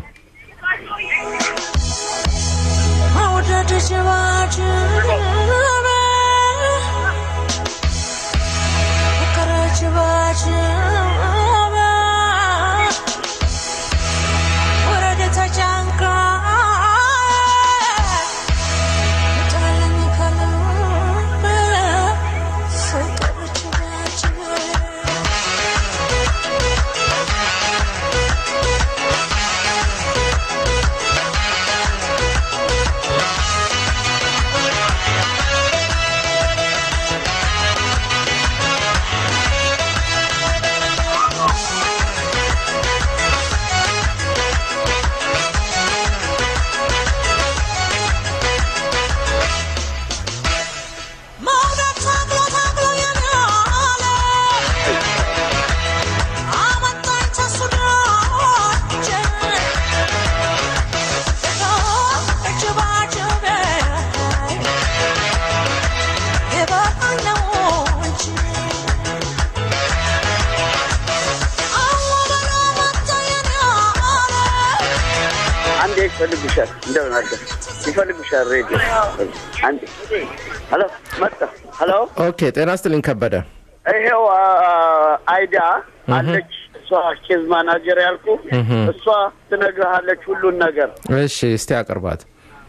ይፈልግሻል እንደምን አለ ይፈልግሻል ሬዲዮ አንዴ ሄሎ መጣ ሄሎ ኦኬ ጤና ይስጥልኝ ከበደ ይሄው አይዳ አለች እሷ ኬዝ ማናጀር ያልኩ እሷ ትነግርሃለች ሁሉን ነገር እሺ እስቲ አቅርባት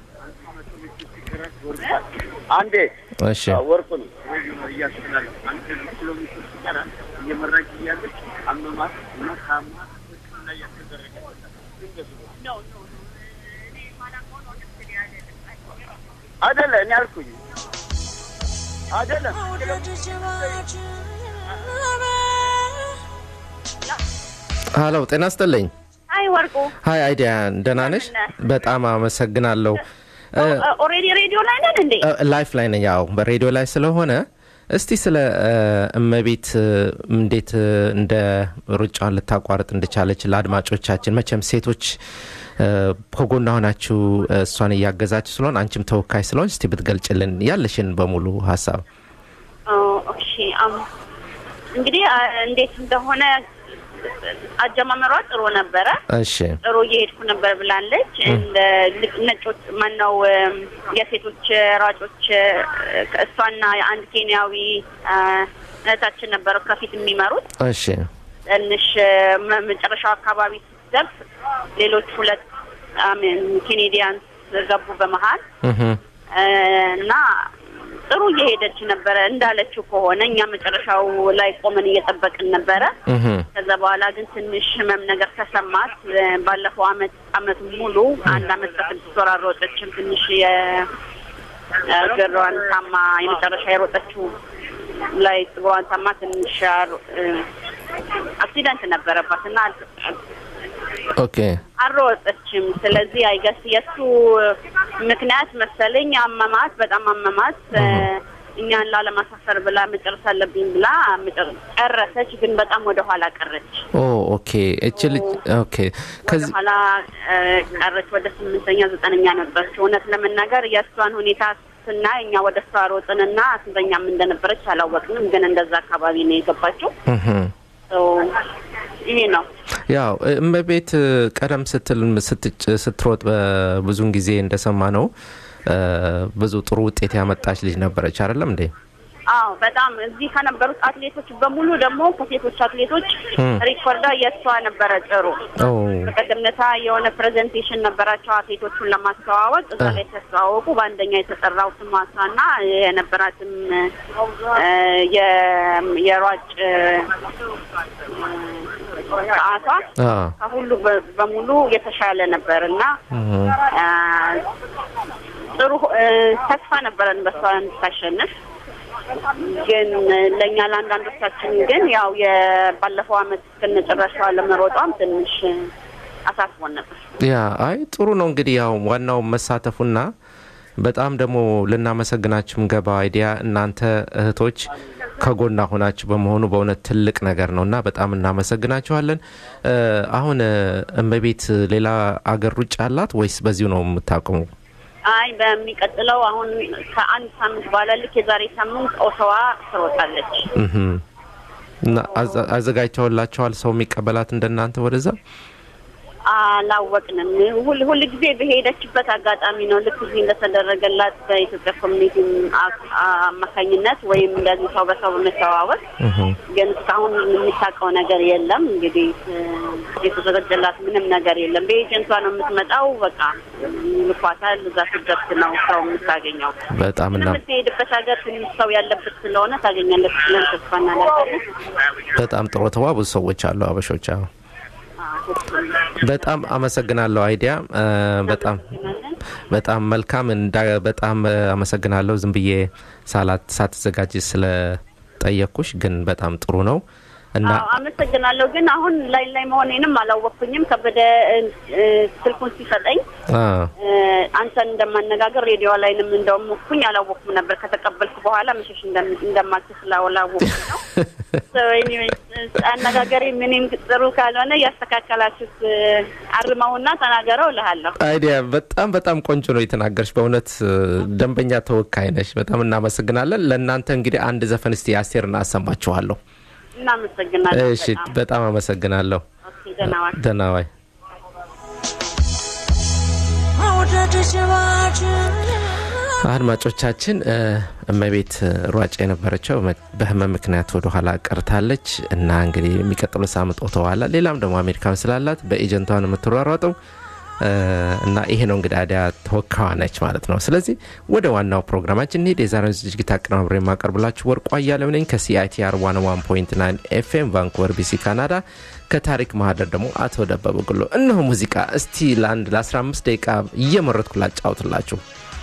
አንዴ እሺ ወርቁን ያስፈልጋል አንተ ኪሎሜትር ሲቀራ የመረጃ ያለች አመማት ማካማ ላይ ያተደረገ ነው አይደለ እኔ አልኩኝ አይደለ ሃሎ ጤና ይስጥልኝ አይ ወርቁ ሃይ አይዲያ ደህና ነሽ በጣም አመሰግናለሁ ኦሬዲ ሬዲዮ ላይ ነን እንዴ ላይፍ ላይ ነኝ ያው በሬዲዮ ላይ ስለሆነ እስቲ ስለ እመቤት እንዴት እንደ ሩጫውን ልታቋርጥ እንደቻለች ለአድማጮቻችን መቼም ሴቶች ከጎና ሆናችሁ እሷን ያገዛችሁ ስለሆነ አንቺም ተወካይ ስለሆንሽ እስቲ ብትገልጭልን ያለሽን በሙሉ ሐሳብ ኦኬ እንግዲህ እንዴት እንደሆነ አጀማመሯ ጥሩ ነበረ እሺ ጥሩ እየሄድኩ ነበር ብላለች እንደ ነጮች ማነው የሴቶች ራጮች እሷና አንድ ኬንያዊ እህታችን ነበሩ ከፊት የሚመሩት እሺ እንሽ መጨረሻው አካባቢ ሲደርስ ሌሎች ሁለት ኬኔዲያንስ ገቡ በመሃል እና ጥሩ እየሄደች ነበር እንዳለችው ከሆነ እኛ መጨረሻው ላይ ቆመን እየጠበቅን ነበር ከዛ በኋላ ግን ትንሽ ህመም ነገር ተሰማት ባለፈው አመት ሙሉ አንድ አመት ከስድስት ወር አሮጠችም ትንሽ የግሯን ታማ የመጨረሻ የሮጠችው ላይ ግሯን ታማ ትንሽ አክሲደንት ነበረባትና ኦኬ አሮጠችም ስለዚህ አይገስ የሱ ምክንያት መሰለኝ አመማት በጣም አመማት እኛን ላለማሳፈር ብላ መጨረስ አለብኝ ብላ ጨረሰች ግን በጣም ወደ ኋላ ቀረች ኦኬ ኦኬ ከዚህ ኋላ ቀረች ወደ 8ኛ 9ኛ ነበረች እውነት ለመናገር የሷን ሁኔታ ስናይ እኛ ወደ እሷ ሮጥንና ስንተኛም እንደነበረች አላወቅንም ግን እንደዛ አካባቢ ነው የገባችው ይሄ ነው ያው እመቤት ቀደም ስትሮጥ በብዙን ጊዜ እንደሰማ ነው ብዙ ጥሩ ውጤት ያመጣች ልጅ ነበረች አይደለም እንዴ አዎ በጣም እዚህ ከነበሩት አትሌቶች በሙሉ ደግሞ ከሴቶች አትሌቶች ሪኮርዳ የሷ ነበረ ጥሩ በቀደምነታ የሆነ ፕሬዘንቴሽን ነበራቸው አትሌቶቹን ለማስተዋወቅ እዛ ላይ ተስተዋወቁ በአንደኛ የተጠራው ስማሳና የነበራትም የሯጭ አቷ ከሁሉ በሙሉ የተሻለ ነበርና ጥሩ ተስፋ ነበረን በሷ እንድታሸንፍ ግን ለኛ ለአንዳንዶቻችን ግን ያው የባለፈው አመት ከነጨረሻው ለመሮጣም ትንሽ አሳስቦን ነበር ያ አይ ጥሩ ነው እንግዲህ ያው ዋናው መሳተፉና በጣም ደግሞ ለናመሰግናችሁም ገባ አይዲያ እናንተ እህቶች ከጎና ሆናችሁ በመሆኑ በእውነት ትልቅ ነገር ነውና በጣም እናመሰግናችኋለን። አሁን እመቤት ሌላ አገር ሩጫ አላት ወይስ በዚሁ ነው የምታቆመው? አይ በሚቀጥለው አሁን ከአንድ ሳምንት በኋላ ልክ የዛሬ ሳምንት ኦቶዋ ትሮጣለች። እና አዘጋጅተውላችኋል ሰው የሚቀበላት እንደናንተ ወደዛ? አላወቅንም። ሁሉ ጊዜ በሄደችበት አጋጣሚ ነው ልክ እዚህ እንደተደረገላት በኢትዮጵያ ኮሚኒቲ አማካኝነት ወይም እንደዚህ ሰው በሰው መተዋወቅ ግን እስካሁን የሚታወቀው ነገር የለም። እንግዲህ የተዘጋጀላት ምንም ነገር የለም። በኤጀንቷ ነው የምትመጣው። በቃ ልኳታል። እዛ ስትደርስ ነው ሰው የምታገኘው። በጣም እና የምትሄድበት ሀገር ትንሽ ሰው ያለበት ስለሆነ ታገኛለች ብለን ተስፋ እናደርጋለን። በጣም ጥሩ ተዋቡ ሰዎች አሉ አበሾች። በጣም አመሰግናለሁ አይዲያ። በጣም መልካም በጣም አመሰግናለሁ። ዝም ብዬ ሳትዘጋጅ ስለጠየቅኩሽ ግን በጣም ጥሩ ነው እና አመሰግናለሁ። ግን አሁን ላይ መሆኔንም አላወቅኩኝም። ከበደ ስልኩን ሲሰጠኝ አንተን እንደማነጋገር ሬዲዮ ላይንም እንደውምኩኝ አላወቅኩም ነበር። ከተቀበልኩ በኋላ መሸሽ እንደማልችል ስላወላወቅኩ ነው። ኤኒዌይ አነጋገሬ ምንም ጥሩ ካልሆነ ያስተካከላችሁት አርማውና ተናገረው እልሃለሁ። አይዲያ በጣም ቆንጆ ነው የተናገርሽ። በእውነት ደንበኛ ተወካይ ነሽ። በጣም እናመሰግናለን። ለእናንተ እንግዲህ አንድ ዘፈን እስቲ አስቴርን አሰማችኋለሁ። እናመሰግናለን። እሺ በጣም አመሰግናለሁ። ኦኬ ደህና ዋይ። አድማጮቻችን እመቤት ሯጭ የነበረችው በህመም ምክንያት ወደ ኋላ ቀርታለች እና እንግዲህ የሚቀጥለው ሳምንት ኦቶዋላ ሌላም ደግሞ አሜሪካን ስላላት በኤጀንቷ ነው የምትሯሯጠው እና ይሄ ነው እንግዲህ አዲያ ተወካዋ ነች ማለት ነው። ስለዚህ ወደ ዋናው ፕሮግራማችን እንሂድ። የዛሬውን ዝግጅት አቀናብሬ የማቀርብላችሁ ወርቁ አያሌው ነኝ ከCITR 101.9 FM ቫንኩቨር BC ካናዳ። ከታሪክ ማህደር ደግሞ አቶ ደበበ ጉሎ። እነሆ ሙዚቃ እስቲ ለ15 ደቂቃ እየመረጥኩ ላጫውትላችሁ።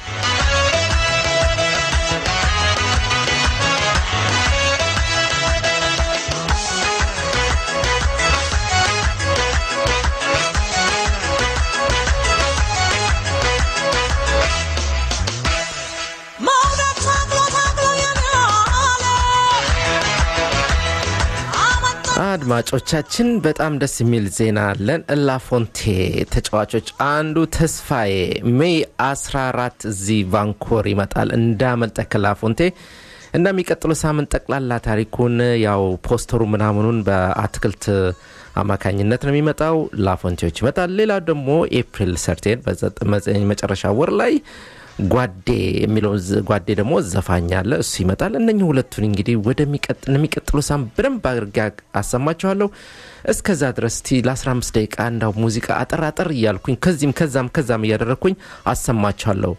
አድማጮቻችን በጣም ደስ የሚል ዜና አለን። ላፎንቴ ተጫዋቾች አንዱ ተስፋዬ ሜይ 14 እዚህ ቫንኩቨር ይመጣል። እንዳመልጠ ላፎንቴ እንደሚቀጥለው ሳምንት ጠቅላላ ታሪኩን ያው ፖስተሩ ምናምኑን በአትክልት አማካኝነት ነው የሚመጣው። ላፎንቴዎች ይመጣል። ሌላ ደግሞ ኤፕሪል 13 መጨረሻ ወር ላይ ጓዴ የሚለው ጓዴ ደግሞ ዘፋኛለ እሱ ይመጣል። እነኚህ ሁለቱን እንግዲህ ወደሚቀጥለው ሳምንት በደንብ አድርጌ አሰማችኋለሁ። እስከዛ ድረስ ለ15 ደቂቃ እንዳው ሙዚቃ አጠራጠር እያልኩኝ ከዛም እያደረኩኝ አሰማችኋለሁ።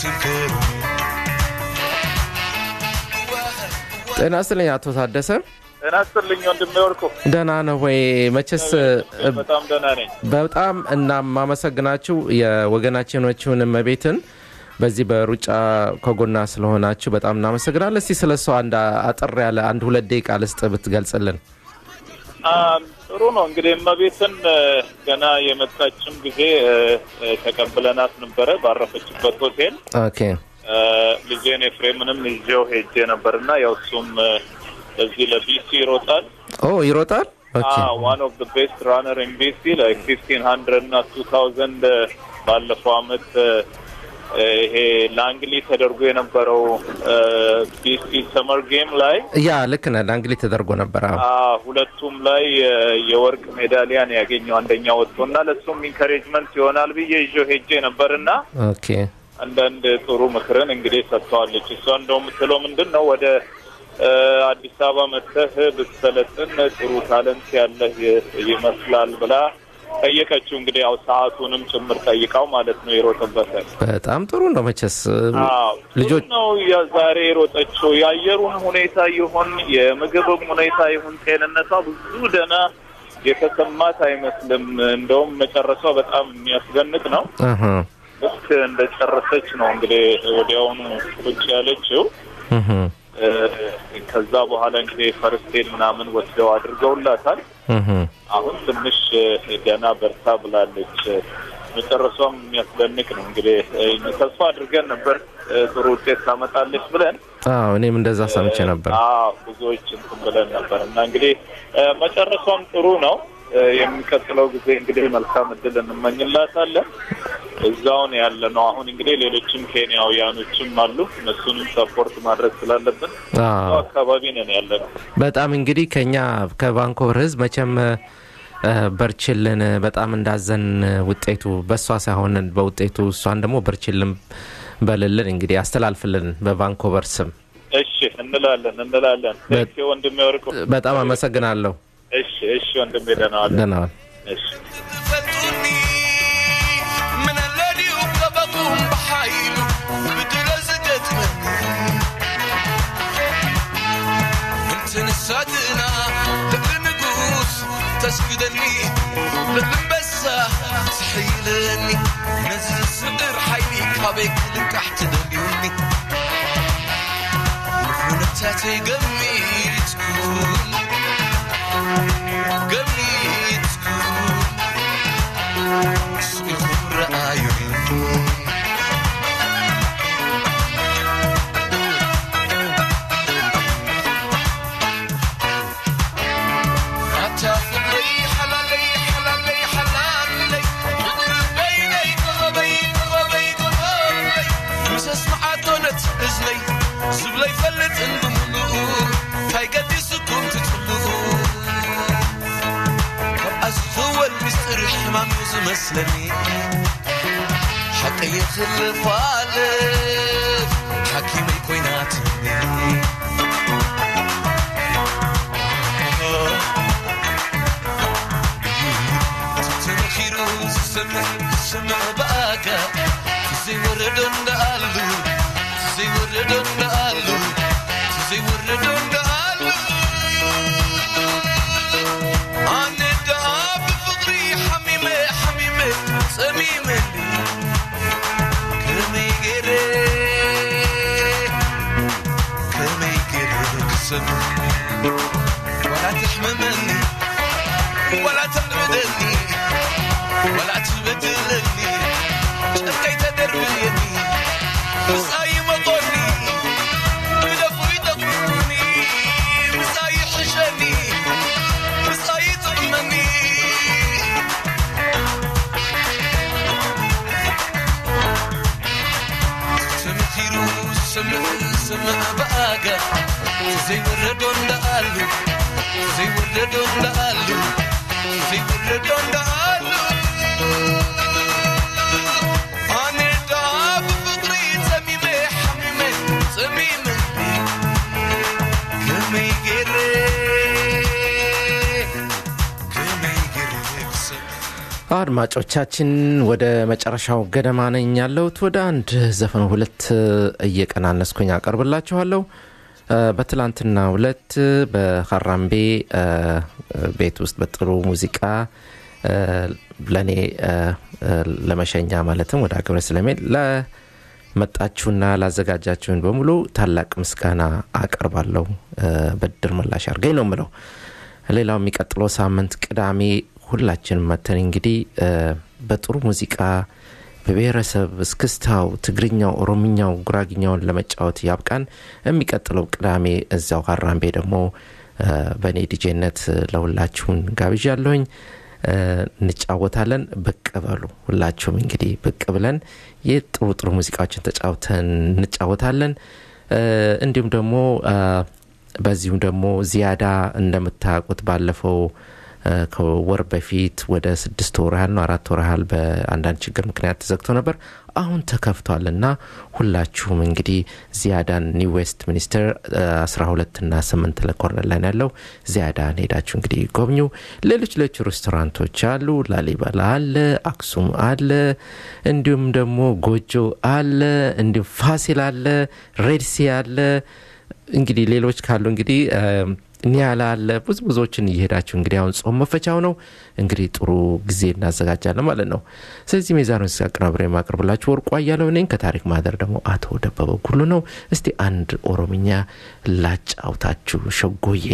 ጤና ይስጥልኝ አቶ ታደሰ። ጤና ይስጥልኝ ወንድሜ ወርቁ። ደህና ነው ወይ? መቼስ በጣም ደህና ነኝ። በጣም እናመሰግናችሁ የወገናችንን መቤትን በዚህ በሩጫ ከጎና ስለሆናችሁ በጣም እናመሰግናለን። እስቲ ስለሷ አንድ አጥር ያለ 1-2 ደቂቃ ልስጥ ብትገልጽልን። ጥሩ ነው እንግዲህ መቤትን ገና የመጣችም ጊዜ ተቀብለናት ነበረ ባረፈችበት ሆቴል። ኦኬ ልጄን ኤፍሬምንም ይዤው ሄጄ ነበርና ያው እሱም እዚህ ለቢሲ ይሮጣል። ይሮጣል። ኦኬ one of the best runner in BC like 1500 እና 2000 ባለፈው አመት ይሄ ላንግሊ ተደርጎ የነበረው BC ሰመር ጌም ላይ ያ ልክ ነው ላንግሊ ተደርጎ ነበር። ሁለቱም ላይ የወርቅ ሜዳሊያን ያገኘው አንደኛ ወጥቶና ለሱም ኢንካሬጅመንት ይሆናል ብዬ ይዤው ሄጄ ነበርና ኦኬ አንዳንድ ጥሩ ምክርን እንግዲህ ሰጥቷለች። እሷ እንደውም ምትለው ምንድነው ወደ አዲስ አበባ መጥተህ ብትሰለጥን ጥሩ ታለንት ያለህ ይመስላል ብላ ጠየቀችው። እንግዲህ ያው ሰዓቱንም ጭምር ጠይቃው ማለት ነው የሮጠበት። በጣም ጥሩ ነው መቼስ ልጆች ነው ዛሬ ሮጠችው። የአየሩን ሁኔታ ይሁን የምግቡም ሁኔታ ይሁን ጤንነቷ ብዙ ደህና የተሰማት አይመስልም። እንደውም መጨረሻው በጣም የሚያስገንቅ ነው። ልክ እንደጨረሰች ነው እንግዲህ ወዲያውኑ ቁጭ ያለችው። ከዛ በኋላ እንግዲህ ፈርስቴን ምናምን ወስደው አድርገውላታል። አሁን ትንሽ ገና በርታ ብላለች። መጨረሻውም የሚያስደንቅ ነው። እንግዲህ ተስፋ አድርገን ነበር ጥሩ ውጤት ታመጣለች ብለን። እኔም እንደዛ ሰምቼ ነበር። ብዙዎች እንትን ብለን ነበር እና እንግዲህ መጨረሻውም ጥሩ ነው። የሚቀጥለው ጊዜ እንግዲህ መልካም እድል እንመኝላታለን። እዛውን ያለ ነው። አሁን እንግዲህ ሌሎችም ኬንያውያኖችም አሉ። እነሱንም ሰፖርት ማድረግ ስላለብን አካባቢ ነን ያለነው። በጣም እንግዲህ ከኛ ከቫንኮቨር ህዝብ መቼም በርችልን በጣም እንዳዘን ውጤቱ በሷ ሳይሆን በውጤቱ እሷን ደግሞ በርችልን በልልን እንግዲህ አስተላልፍልን በቫንኮቨር ስም። እሺ እንላለን። እሺ ወንድሜ ወርቁ በጣም አመሰግናለሁ። እሺ ወንድሜ ደህና ዋል። እሺ سعدنا للنقوس تسكدني للمبسة تحيلني نزل الصدر حيلي قابيك لتحت دليوني ونبتاتي قمي تكون سيخون رأيوني زبلي فلت انضمنو تايقدي سكون تتلو أزخو المستر حمام يزمسلني حقي يخلف عليك حكيمي كويناتني تتنخيرو سمع باقا تزي وردن دقالو زي وردون دالو أنا داب فقري حميمة سميمة كرمي جري كسم ولا تحممني ولا تقردني ولا تبدلني شركي تدربني مساي مطرني بدفوي تطرني مساي حشني مساي تطمني سمخيرو سمع بقاقا زي وردون لقالو زي وردون لقالو زي وردون لقالو አድማጮቻችን ወደ መጨረሻው ገደማ ነኝ ያለሁት ወደ አንድ ዘፈን ሁለት እየቀናነስኩኝ አቀርብላችኋለሁ በትላንትና ሁለት በሐራምቤ ቤት ውስጥ በጥሩ ሙዚቃ ለኔ ለመሸኛ ማለትም ወደ አገረ ስለሜል ለመጣችሁና ላዘጋጃችሁን በሙሉ ታላቅ ምስጋና አቀርባለሁ በድር መላሽ አርገኝ ነው ምለው ሌላው የሚቀጥለው ሳምንት ቅዳሜ ሁላችንም መተን እንግዲህ በጥሩ ሙዚቃ በብሔረሰብ እስክስታው ትግርኛው ኦሮምኛው ጉራግኛውን ለመጫወት ያብቃን የሚቀጥለው ቅዳሜ እዛው ሐራምቤ ደግሞ በኔ ዲጄነት ለሁላችሁን ጋብዣለሁኝ እንጫወታለን ብቅ በሉ ሁላችሁም እንግዲህ ብቅ ብለን የጥሩ ጥሩ ሙዚቃዎችን ተጫውተን እንጫወታለን እንዲሁም ደግሞ በዚሁም ደግሞ ዚያዳ እንደምታውቁት ባለፈው ከወር በፊት ወደ 6 ወር ያህል ነው 4 ወር ያህል በአንዳንድ ችግር ምክንያት ተዘግቶ ነበር አሁን ተከፍቷልና ሁላችሁም እንግዲህ ዚያዳን ኒው ዌስት ሚኒስተር 12 እና 8 ለኮርነር ላይ ያለው ዚያዳን ሄዳችሁ እንግዲህ ጎብኙ ሌሎች ሬስቶራንቶች አሉ ላሊበላ አለ አክሱም አለ እንዲሁም ደግሞ ጎጆ አለ እንዲሁም ፋሲል አለ ሬድሲ አለ እንግዲህ ሌሎች ካሉ እንግዲህ ኒያላ አለ ብዙዎችን እየሄዳችሁ እንግዲህ አሁን ጾም መፈቻው ነው እንግዲህ ጥሩ ጊዜ እናዘጋጃለን ማለት ነው ስለዚህ ሜዛኖስ አቀናብሬ ማቅረብላችሁ ወርቁ አያለው ነኝ ከታሪክ ማህደር ደግሞ አቶ ደበበ ሁሉ ነው እስቲ አንድ ኦሮምኛ ላጫውታችሁ ሸጎዬ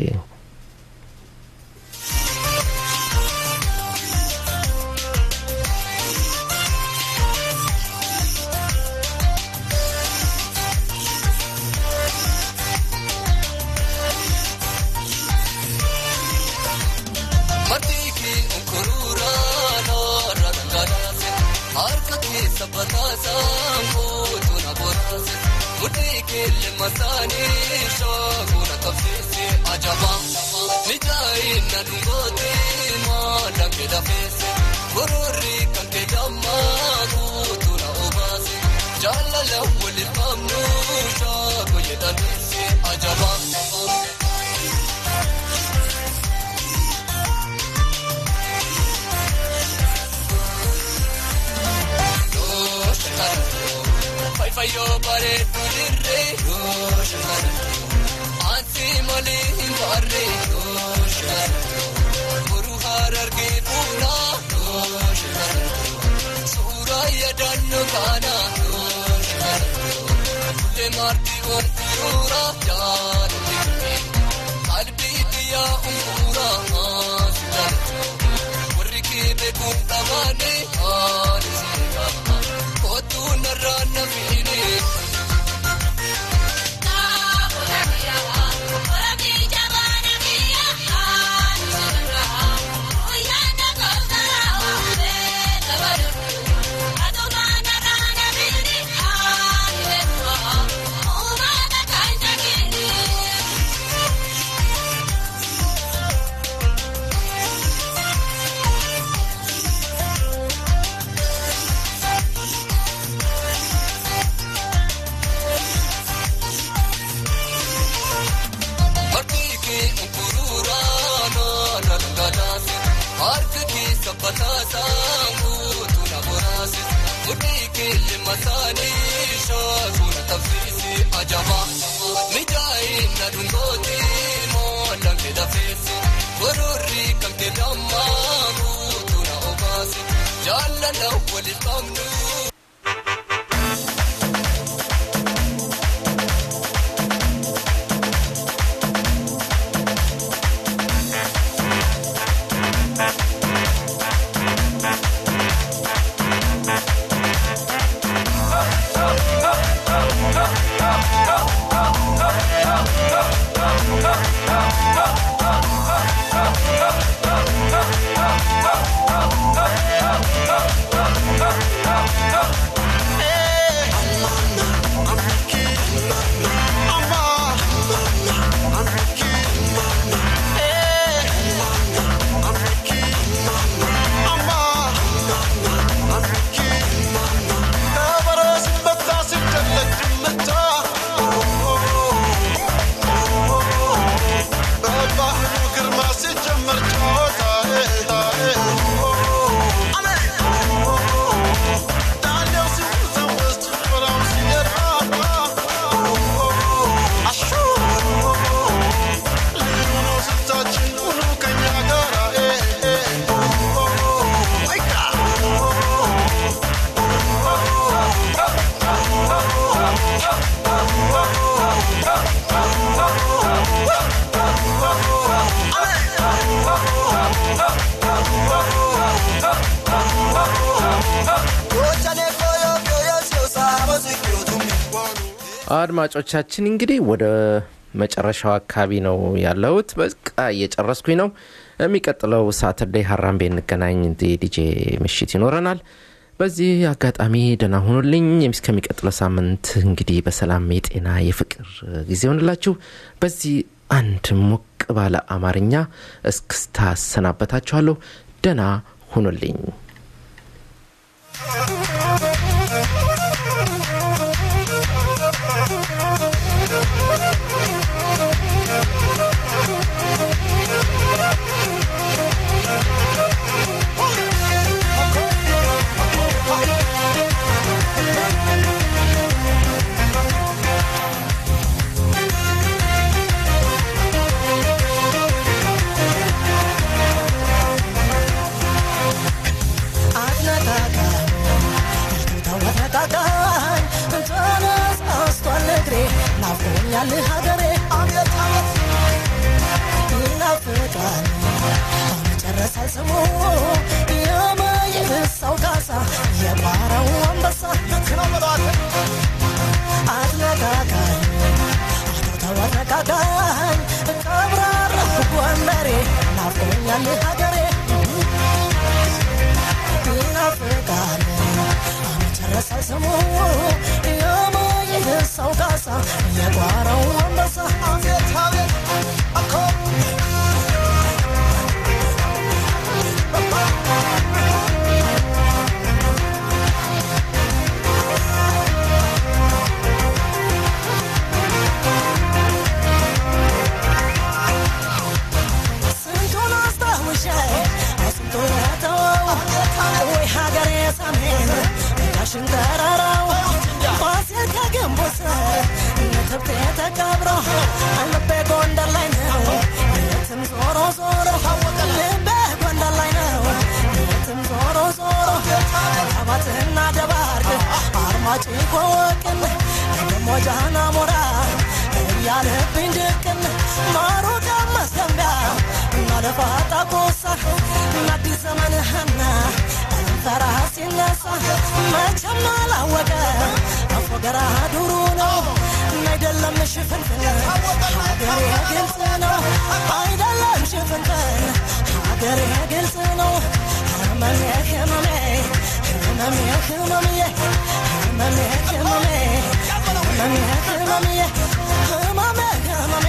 masani shaguna tafsisi ajaba nijai na dungote ma dange da fese gururi kanke jamma tuna obase jalala wal famnu shagu yedamisi ajaba fayo pare tulire roshana anti mali himare roshana guru harar ke pura roshana suraya danno kana roshana te marti or pura jaan qalbi diya umura asna warki be kuntamane asna kotu narana fini batasa tuna borase mudike le masani shaguna tafsisi ajaba mijai na dungoti mo dange da fese gururi kanke damma tuna obase jalala wal famnu አድማጮቻችን እንግዲህ ወደ መጨረሻው አካባቢ ነው ያለሁት በቃ እየጨረስኩኝ ነው የሚቀጥለው ሳተርዴይ ሀራምቤ እንገናኝ ዲጄ ምሽት ይኖረናል በዚህ አጋጣሚ ደህና ሁኑልኝ እስከሚቀጥለው ሳምንት እንግዲህ በሰላም የጤና የፍቅር ጊዜ ሆነላችሁ በዚህ አንድ ሞቅ ባለ አማርኛ እስክስታ ሰናበታችኋለሁ ደህና ሁኑልኝ ያለ ሀገሬ አቤት አቤት ይናፍቃል መጨረሻ ስሙ የማይረሳው ካሳ የባራው አንበሳ ተናበሏት አትነካካኝ አትተወረካካኝ ቀብራራ ጎንደሬ ናፍቆኛል ሀገሬ ይናፍቃል መጨረሻ ስሙ የሰው ካሳ የጓራው አንበሳ አቤት አቤት አኮ ስንቱን አስታውሼ ስንቱን ተወው ወይ ሀገሬ ሰሜን ጋሽን ተራራው ፋሲል ከግንቦት ነትብቴ ተቀብረው ልቤ ጎንደር ላይ ነው የትም ዞሮ ዞሮ ልቤ ጎንደር ላይ ነው የትም ዞሮ ዞሮ አባትና ደባርቅ አርማጭሆ ወቅን ደሞ ጃና ሞራ እያለብኝ ድቅን ማሩ ቀመስ ገንቢያ እናደፋጣ ቆሳ እናዲስ ዘመንህና ፈራ ሲነሳ መቼም አላወቀ አፎገራ ዱሩ ነው አይደለም ሽፍንፍን ሀገሬ ግልጽ ነው አይደለም ሽፍንፍን ሀገሬ ግልጽ ነው ህመሜ ህመሜ ህመሜ ህመሜ ህመሜ ህመሜ ህመሜ ህመሜ ህመሜ ህመሜ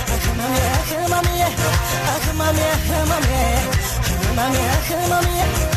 ህመሜ ህመሜ ህመሜ ህመሜ ህመሜ ህመሜ